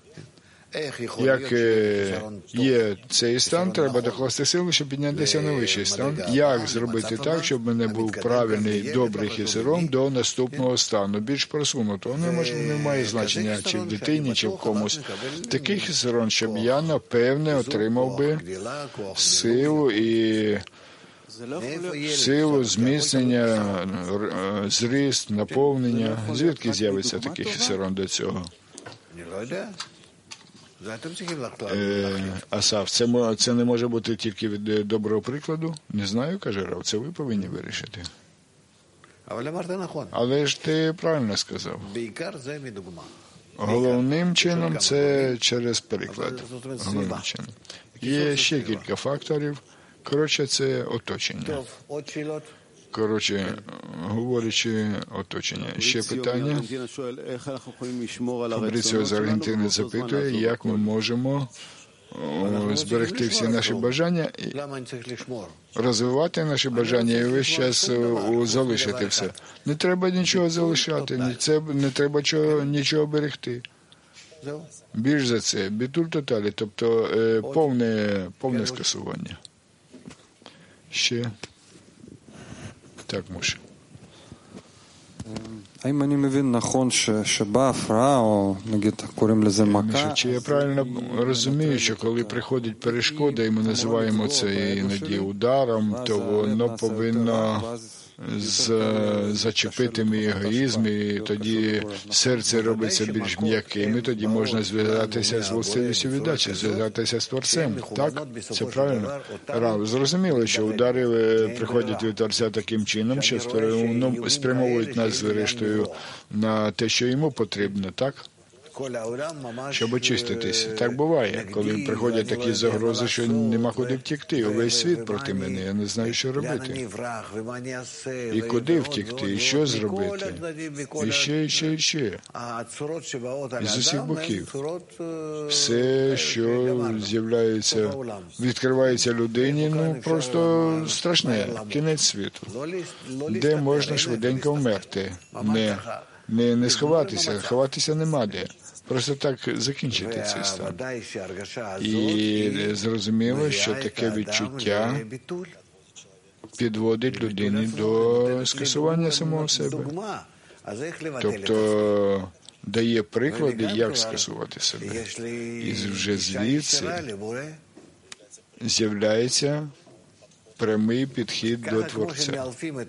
Як є цей стан, треба докласти сили, щоб піднятися на вищий стан. Як зробити так, щоб в мене був правильний, добрий хісерон до наступного стану, більш просунутого? Не має значення, чи в дитині, чи в комусь. Такий хісерон, щоб я, напевне, отримав би силу і силу, зміцнення, зріст, наповнення. Звідки з'явиться такий хісерон до цього? Е, Асаф, це, це не може бути тільки від доброго прикладу? Не знаю, каже Рав, це ви повинні вирішити. Але ж ти правильно сказав. Головним чином це через приклад. Головним чином. Є ще кілька факторів. Коротше, це оточення. Коротше, говорячи оточення. Ще питання. Фабріціо з Аргентини запитує, як ми можемо зберегти всі наші бажання, і розвивати наші бажання і весь час залишити все. Не треба нічого залишати, не треба нічого берегти. Більш за це, бітуль тоталі, тобто повне, повне скасування. Ще. Так, Моше. האם אני מבין נכון שבאה הפרעה, או נגיד קוראים לזה מכה? Чи я правильно розумію, що коли приходить перешкода, і ми називаємо це іноді ударом, то воно повинно зачепити мій егоїзм, і тоді серце робиться більш м'яким, і тоді можна зв'язатися з властивістю віддачі, зв'язатися з Творцем. Так? Це правильно? Рав, зрозуміло, що удари приходять від Творця таким чином, що спрямовують нас, зрештою, на те, що йому потрібно, так? щоб очиститись. Так буває, коли приходять такі загрози, що нема куди втікти. Увесь світ проти мене, я не знаю, що робити. І куди втікти, і що зробити. І ще, і ще, і ще. З усіх боків. Все, що з'являється, відкривається людині, ну, просто страшне. Кінець світу. Де можна швиденько вмерти. Не, не, не сховатися. Ховатися нема де. Просто так закінчити цей стан. І зрозуміло, що таке відчуття підводить людину до скасування самого себе. Тобто дає приклади, як скасувати себе. І вже звідси з'являється прямий підхід до Творця.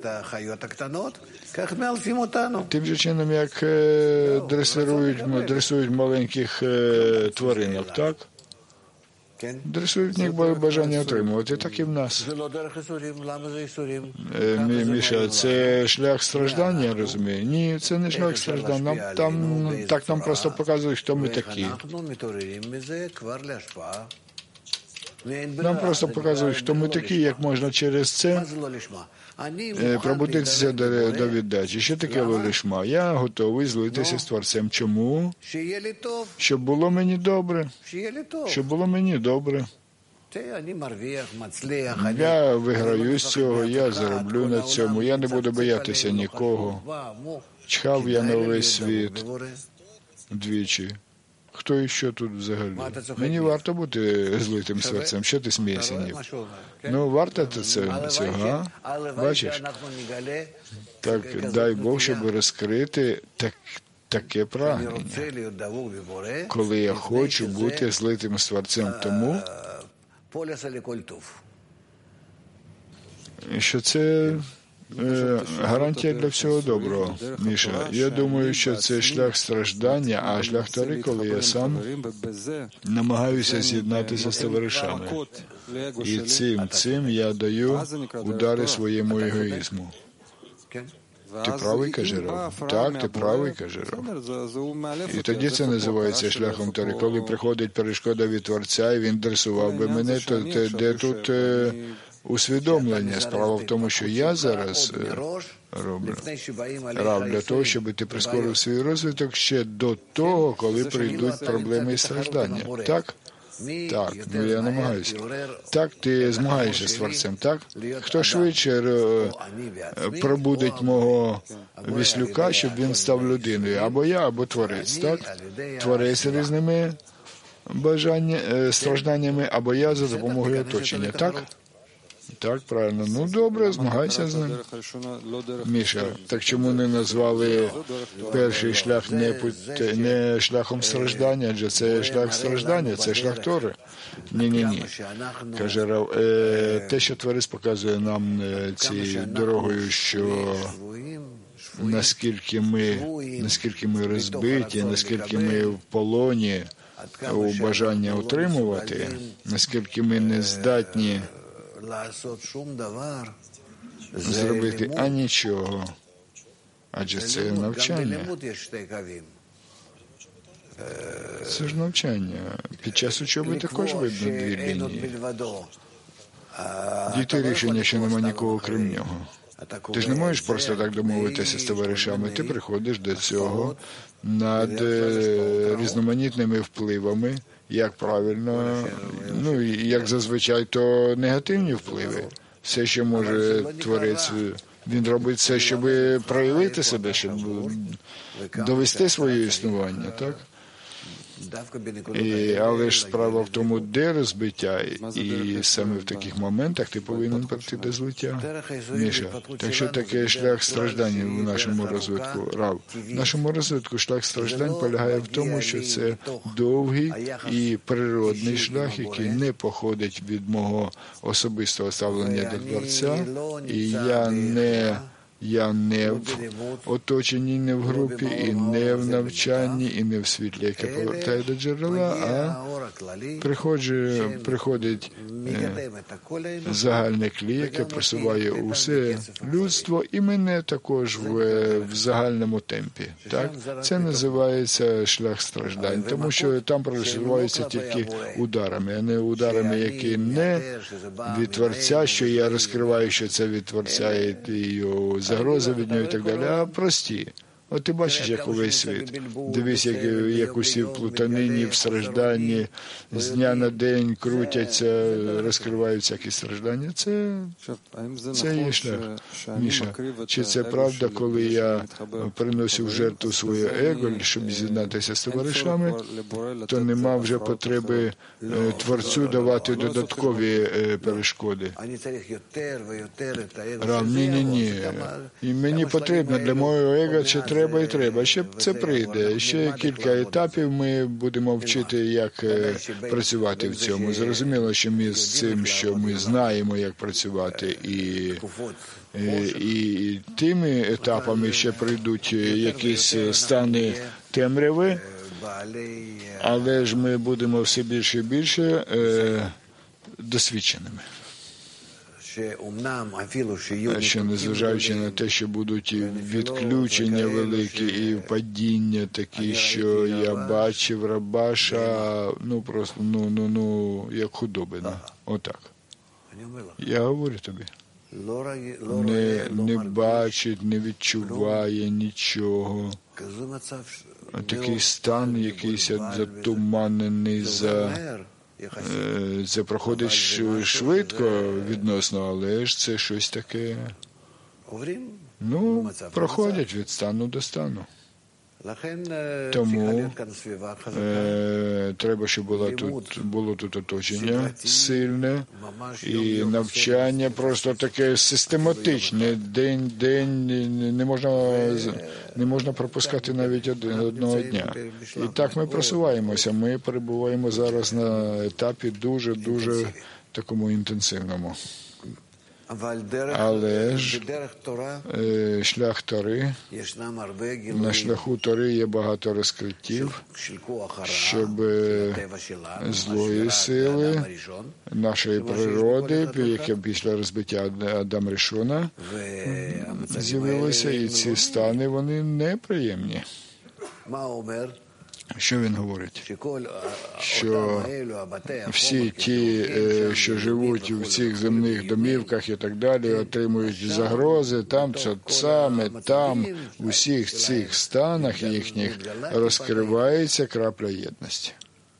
Тим же чином, як дресирують, дресують маленьких тваринок, так? Дресують в них бажання отримувати, так і в нас. Міша, це шлях страждання, я розумію? Ні, це не шлях страждання. Нам, там, так нам просто показують, хто ми такі. Нам просто показують, хто ми такі, як можна через це пробудитися до, до віддачі. Що таке лолішма? Я готовий злитися з Творцем. Чому? Щоб було мені добре. Щоб було мені добре. Я виграю з цього, я зароблю на цьому, я не буду боятися нікого. Чхав я на весь світ двічі. Хто і що тут взагалі? Мені варто бути злитим серцем. Що ти смієшся, ні? Ну, варто це цього, бачиш? Так, дай Бог, щоб розкрити так, таке прагнення. Коли я хочу бути злитим Творцем тому, що це е, гарантія для всього доброго, Міша. Я думаю, що це шлях страждання, а шлях Тори, коли я сам намагаюся з'єднатися з товаришами. І цим, цим я даю удари своєму егоїзму. Ти правий, каже Рав? Так, ти правий, каже Рав. І тоді це називається шляхом Тори. Коли приходить перешкода від Творця, і він дресував би мене, то де тут е, усвідомлення? Справа в тому, що я зараз е, роблю. Рав, для того, щоб ти прискорив свій розвиток ще до того, коли прийдуть проблеми і страждання. Так? Так, ну я намагаюся. Так, ти змагаєшся з Творцем, так? Хто швидше пробудить мого віслюка, щоб він став людиною? Або я, або Творець, так? Творець різними бажання, стражданнями, або я за допомогою оточення, так? Так, правильно. Ну, добре, змагайся з ним. Міша, так чому не назвали перший шлях не, пут... не шляхом страждання, адже це шлях страждання, це шлях Тори. Ні-ні-ні. Каже Рав, е, те, що Творець показує нам е, цією дорогою, що наскільки ми, наскільки ми розбиті, наскільки ми в полоні у бажання отримувати, наскільки ми не здатні зробити анічого, адже це навчання. Це ж навчання. Під час учоби також видно дві лінії. Дійти рішення, що нема нікого крім нього. Ти ж не можеш просто так домовитися з товаришами. Ти приходиш до цього над різноманітними впливами, як правильно, ну, як зазвичай, то негативні впливи. Все, що може Творець, він робить все, щоб проявити себе, щоб довести своє існування, так? І, але ж справа в тому, де розбиття, і саме в таких моментах ти повинен прийти до злиття. Міша, так що таке шлях страждань в нашому розвитку, Рав? В нашому розвитку шлях страждань полягає в тому, що це довгий і природний шлях, який не походить від мого особистого ставлення до Творця, і я не... Я не в оточенні, не в групі, і не в навчанні, і не в світлі, яке повертає до джерела, а приходить, приходить загальне клі, яке просуває усе людство, і мене також в, в загальному темпі. Так? Це називається шлях страждань, тому що там просуваються тільки ударами, а не ударами, які не від Творця, що я розкриваю, що це від Творця, і, і загроза від нього і так далі, а прості. От ти бачиш, як увесь світ. Дивись, як, як усі в плутанині, в стражданні, з дня на день крутяться, розкривають всякі страждання. Це, це є шлях. Міша, чи це правда, коли я приносив в жертву своє его, щоб з'єднатися з товаришами, то нема вже потреби Творцю давати додаткові перешкоди? Рав, ні-ні-ні. І мені потрібно для мого его, чи треба Треба і треба. Ще це прийде. Ще кілька етапів ми будемо вчити, як працювати в цьому. Зрозуміло, що ми з цим, що ми знаємо, як працювати, і, і, і тими етапами ще прийдуть якісь стани темряви, але ж ми будемо все більше і більше е, досвідченими. Що незважаючи на те, що будуть відключення великі і падіння такі, що я бачив Рабаша, ну просто, ну, ну, ну, як худобина. Отак. Я говорю тобі. Не, не бачить, не відчуває нічого. Такий стан, якийсь затуманений за... Це проходить швидко відносно, але ж це щось таке, ну, проходять від стану до стану. Тому е, треба, щоб було тут, було тут оточення сильне і навчання просто таке систематичне. День, день, не можна, не можна пропускати навіть одного дня. І так ми просуваємося. Ми перебуваємо зараз на етапі дуже-дуже такому інтенсивному. Але ж е, шлях Тори, на шляху Тори є багато розкриттів, щоб злої сили нашої природи, яке після розбиття Адама Ришона з'явилося, і ці стани, вони неприємні. Що він говорить? Що всі ті, що живуть в цих земних домівках і так далі, отримують загрози, там, саме там, у всіх цих станах їхніх розкривається крапля єдності.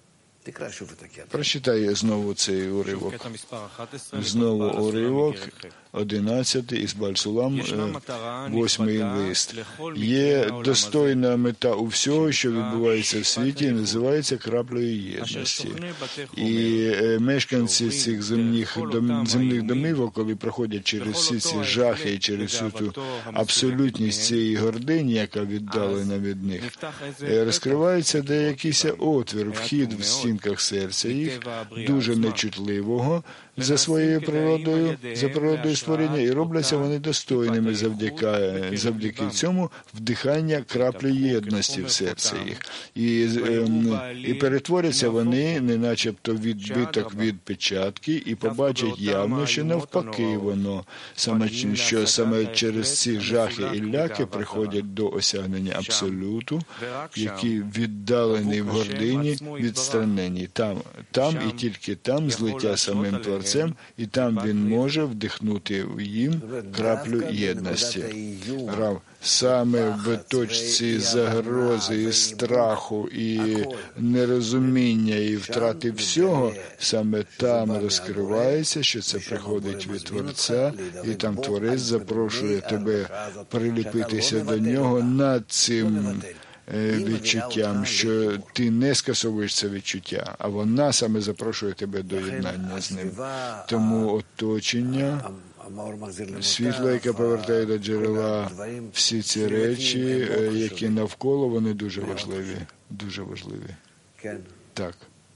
Прочитай знову цей уривок. Знову уривок, одинадцятий із Бальсулам, восьмий лист. Є достойна мета у всього, що відбувається в світі, і називається краплею єдності. І мешканці цих земних, дом, земних домівок, коли проходять через всі ці жахи і через всю ту абсолютність цієї гордині, яка віддалена від них, розкривається деякийсь отвір, вхід в стінках серця їх, дуже нечутливого за своєю природою, за природою створення, і робляться вони достойними завдяки, завдяки цьому вдихання краплі єдності в серці їх. І, ем, і перетворяться вони, не начебто відбиток від печатки, і побачать явно, що навпаки воно, саме, що саме через ці жахи і ляки приходять до осягнення абсолюту, які віддалені в гордині, відстранені. Там, там і тільки там злиття самим Творцем, і там він може вдихнути їм краплю єдності. Рав, саме в точці загрози і страху, і нерозуміння, і втрати всього, саме там розкривається, що це приходить від Творця, і там Творець запрошує тебе приліпитися до нього над цим відчуттям, що ти не скасовуєш це відчуття, а вона саме запрошує тебе до єднання з ним. Тому оточення, світло, яке повертає до джерела, всі ці речі, які навколо, вони дуже важливі. Дуже важливі. Так.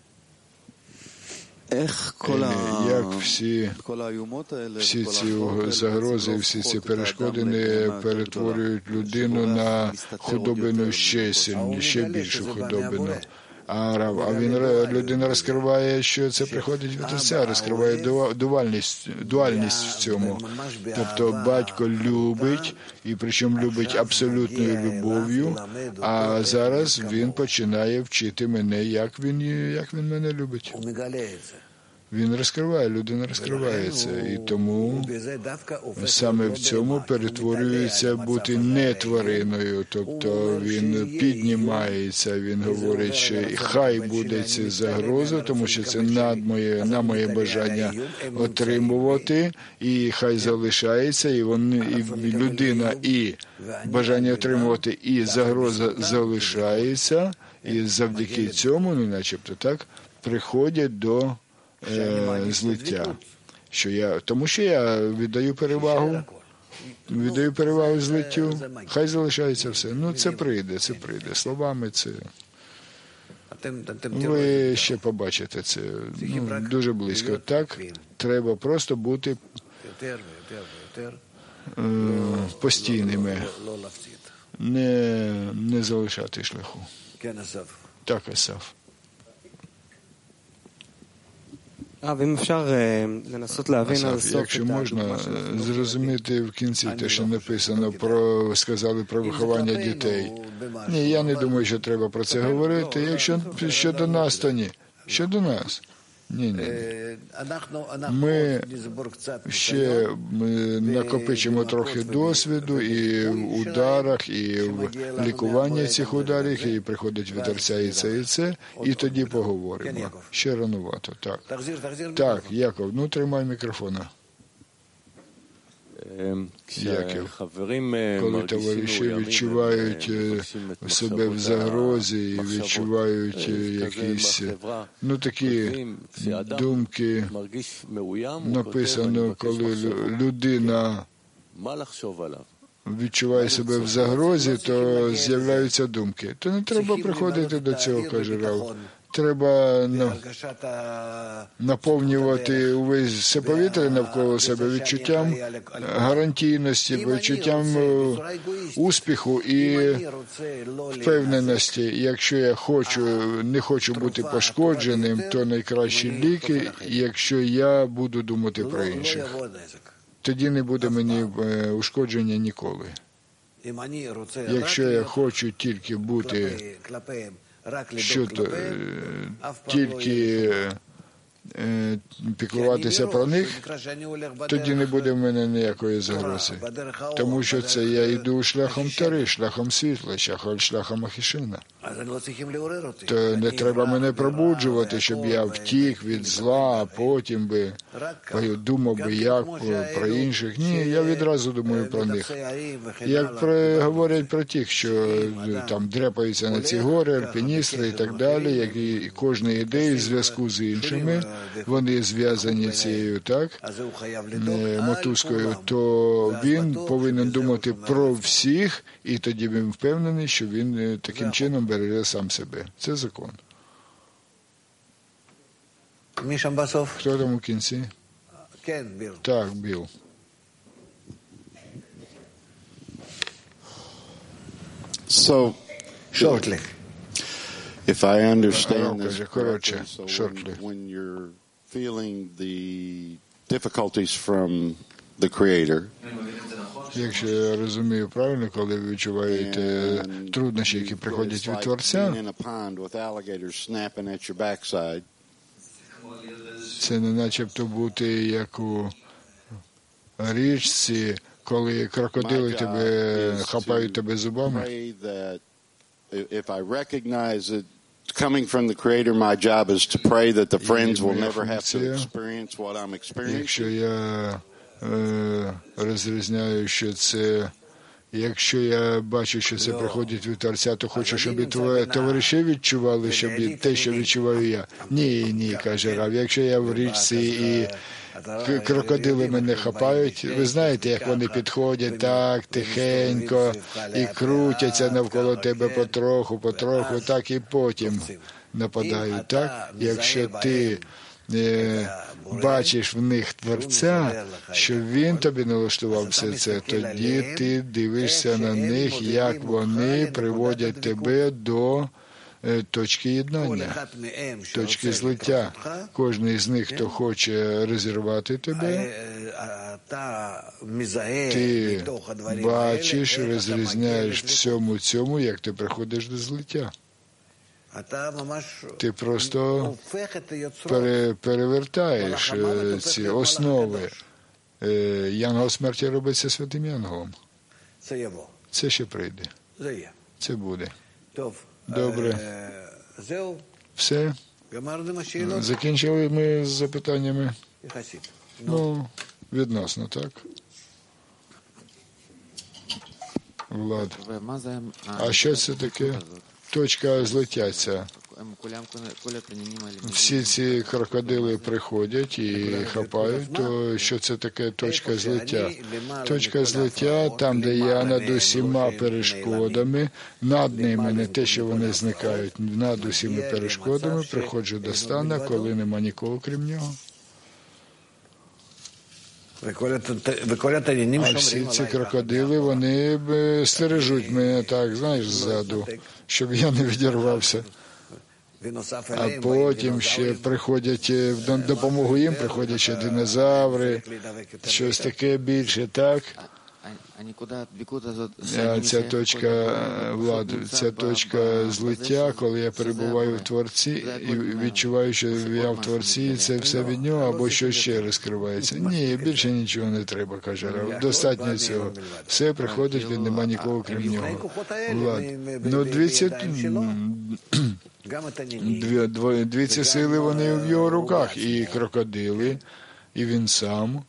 Як всі, всі ці загрози, всі ці перешкоди не перетворюють людину на худобину ще сильнішу, ще більшу худобину. А, а він, людина розкриває, що це приходить від Отця, розкриває дуальність, дуальність в цьому. Тобто батько любить, і причому любить абсолютною любов'ю, а зараз він починає вчити мене, як він, як він мене любить. Він розкриває, людина розкривається, і тому саме в цьому перетворюється бути не твариною, тобто він піднімається, він говорить, що хай буде ця загроза, тому що це над моє, на моє бажання отримувати, і хай залишається, і, вони, і людина, і бажання отримувати, і загроза залишається, і завдяки цьому, ну начебто так, приходять до злиття. Що я, тому що я віддаю перевагу, віддаю перевагу злиттю, хай залишається все. Ну, це прийде, це прийде. Словами це... Ви ще побачите це ну, дуже близько. Так, треба просто бути е, постійними, не, не залишати шляху. Так, Асаф. Якщо можна зрозуміти в кінці те, що написано про, сказали про виховання дітей. Ні, я не думаю, що треба про це говорити. Якщо щодо нас, то ні. Щодо нас. Ні, ні. Ми ще ми накопичимо трохи досвіду і в ударах, і в лікуванні цих ударів, і приходить від Отця і це, і це, і тоді поговоримо. Ще ранувато, так. Так, Яков, ну тримай мікрофона. Яків, коли товариші відчувають себе в загрозі і відчувають якісь, ну такі думки, написано, коли людина відчуває себе в загрозі, то з'являються думки. То не треба приходити до цього, каже Рав. Треба наповнювати увесь все повітря навколо себе відчуттям гарантійності, відчуттям успіху і впевненості. Якщо я хочу, не хочу бути пошкодженим, то найкращі ліки, якщо я буду думати про інших. Тоді не буде мені ушкодження ніколи. Якщо я хочу тільки бути що то, тільки е, піклуватися про них, тоді не буде в мене ніякої загрози. Тому що це я йду шляхом Тори, шляхом світла, шляхом Ахішина. То не треба мене пробуджувати, щоб я втік від зла, а потім би думав би як про інших. Ні, я відразу думаю про них. Як про, говорять про тих, що там дряпаються на ці гори, альпіністи і так далі, як і кожна ідея в зв'язку з іншими, вони зв'язані цією, так, мотузкою, то він повинен думати про всіх, і тоді він впевнений, що він таким чином береже сам себе. Це закон. Хто там у кінці? Так, Біл. So, shortly. If I understand this коротше, correctly, so shortly. when, when you're feeling the difficulties from the Creator, Якщо я розумію правильно, коли ви відчуваєте труднощі, які приходять від Творця, це не начебто бути як у річці, коли крокодили тебе хапають тебе зубами. Coming from the Creator, my job is to pray that the friends will never have to experience what I'm experiencing. Якщо я е, розрізняю, що це, якщо я бачу, що це приходить від Творця, то хочу, щоб і твої товариші відчували, щоб і те, що відчуваю я. Ні, ні, каже Рав. Якщо я в річці і крокодили мене хапають, ви знаєте, як вони підходять так, тихенько, і крутяться навколо тебе потроху, потроху, так і потім нападають, так? Якщо ти е, бачиш в них Творця, що Він тобі налаштував все це, тоді ти дивишся на них, як вони приводять тебе до точки єднання, точки злиття. Кожен з них, хто хоче розірвати тебе, ти бачиш, розрізняєш всьому цьому, як ти приходиш до злиття. Ти просто пере, перевертаєш ці основи. Янгол смерті робиться святим Янголом. Це ще прийде. Це буде. Добре. Все? Закінчили ми з запитаннями? Ну, відносно, так? Влад. А що це таке? Точка злиття ця. Всі ці крокодили приходять і хапають, то що це таке точка злиття? Точка злиття там, де я над усіма перешкодами, над ними, не те, що вони зникають, над усіма перешкодами приходжу до стану, коли нема нікого, крім нього. А всі ці крокодили, вони стережуть мене так, знаєш, ззаду, щоб я не відірвався. А потім ще приходять, в допомогу їм приходять ще динозаври, щось таке більше, так? А ця точка влади, ця точка злиття, коли я перебуваю в Творці і відчуваю, що я в Творці, і це все від нього, або що ще розкривається. Ні, більше нічого не треба, каже Рав. Достатньо цього. Все приходить, він нема нікого, крім нього. Влад. Ну, дивіться, дві, дві, дві ці сили, вони в його руках. І крокодили, і він сам.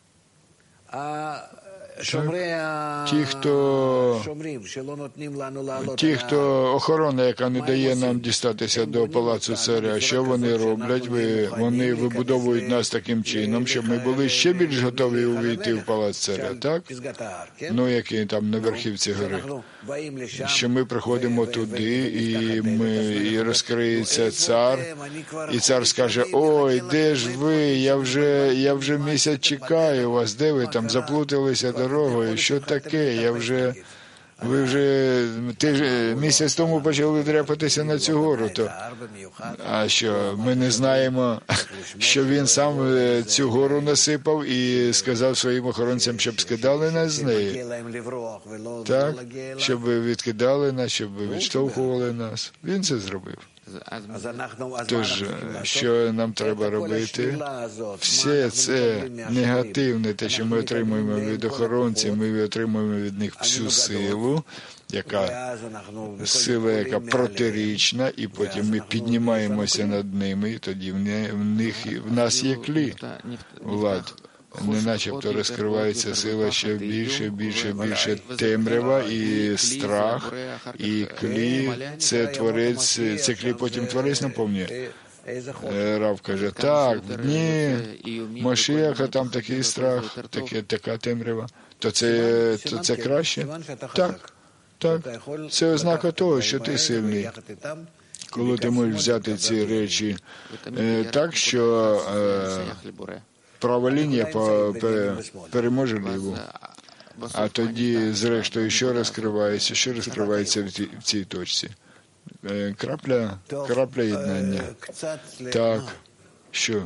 Так. Ті, хто, ті, хто охорона, яка не дає нам дістатися до палацу царя, що вони роблять? Ви, вони вибудовують нас таким чином, щоб ми були ще більш готові увійти в палац царя, так? Ну, які там на верхівці гори. Що ми приходимо туди, і, ми, і розкриється цар, і цар скаже: ой, де ж ви, я вже, я вже місяць чекаю вас, де ви там заплуталися дорогою, що таке, я вже, ви вже ти ж, місяць тому почали дряпатися на цю гору, то, а що, ми не знаємо, що він сам цю гору насипав і сказав своїм охоронцям, щоб скидали нас з неї, так, щоб відкидали нас, щоб відштовхували нас, він це зробив. Тож, що нам треба робити? Все це негативне, те, що ми отримуємо від охоронців, ми отримуємо від них всю силу, яка сила, яка протирічна, і потім ми піднімаємося над ними, і тоді в них, в нас є клі, Влад. Не начебто розкривається сила ще більше, більше, більше темрява і страх, і клі, це творець, це клі потім творець наповнює. Рав каже: так, ні, Машіаха, там такий страх, таке, така темрява, то це, то це краще? Так, так, це ознака того, що ти сильний. Коли ти можеш взяти ці речі так, що права лінія переможе ліву. А тоді, зрештою, що розкривається? Що розкривається в цій, в цій точці? Крапля, крапля єднання. Так. Що?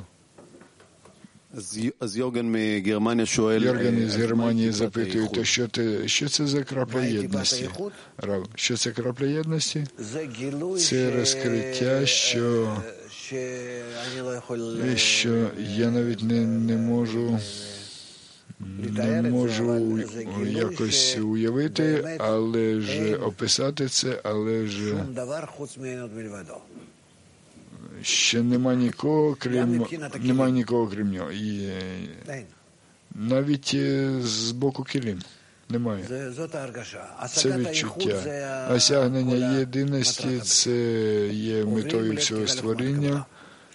Йорген із Германії запитує, то що, ти, що це за крапля єдності? Рав, що це крапля єдності? Це розкриття, що... що я навіть не, не можу не можу якось уявити, але ж описати це, але ж ще нема нікого, крім нема нікого, крім нього. І навіть з боку килим немає. Це відчуття. Осягнення єдиності – це є метою всього створіння.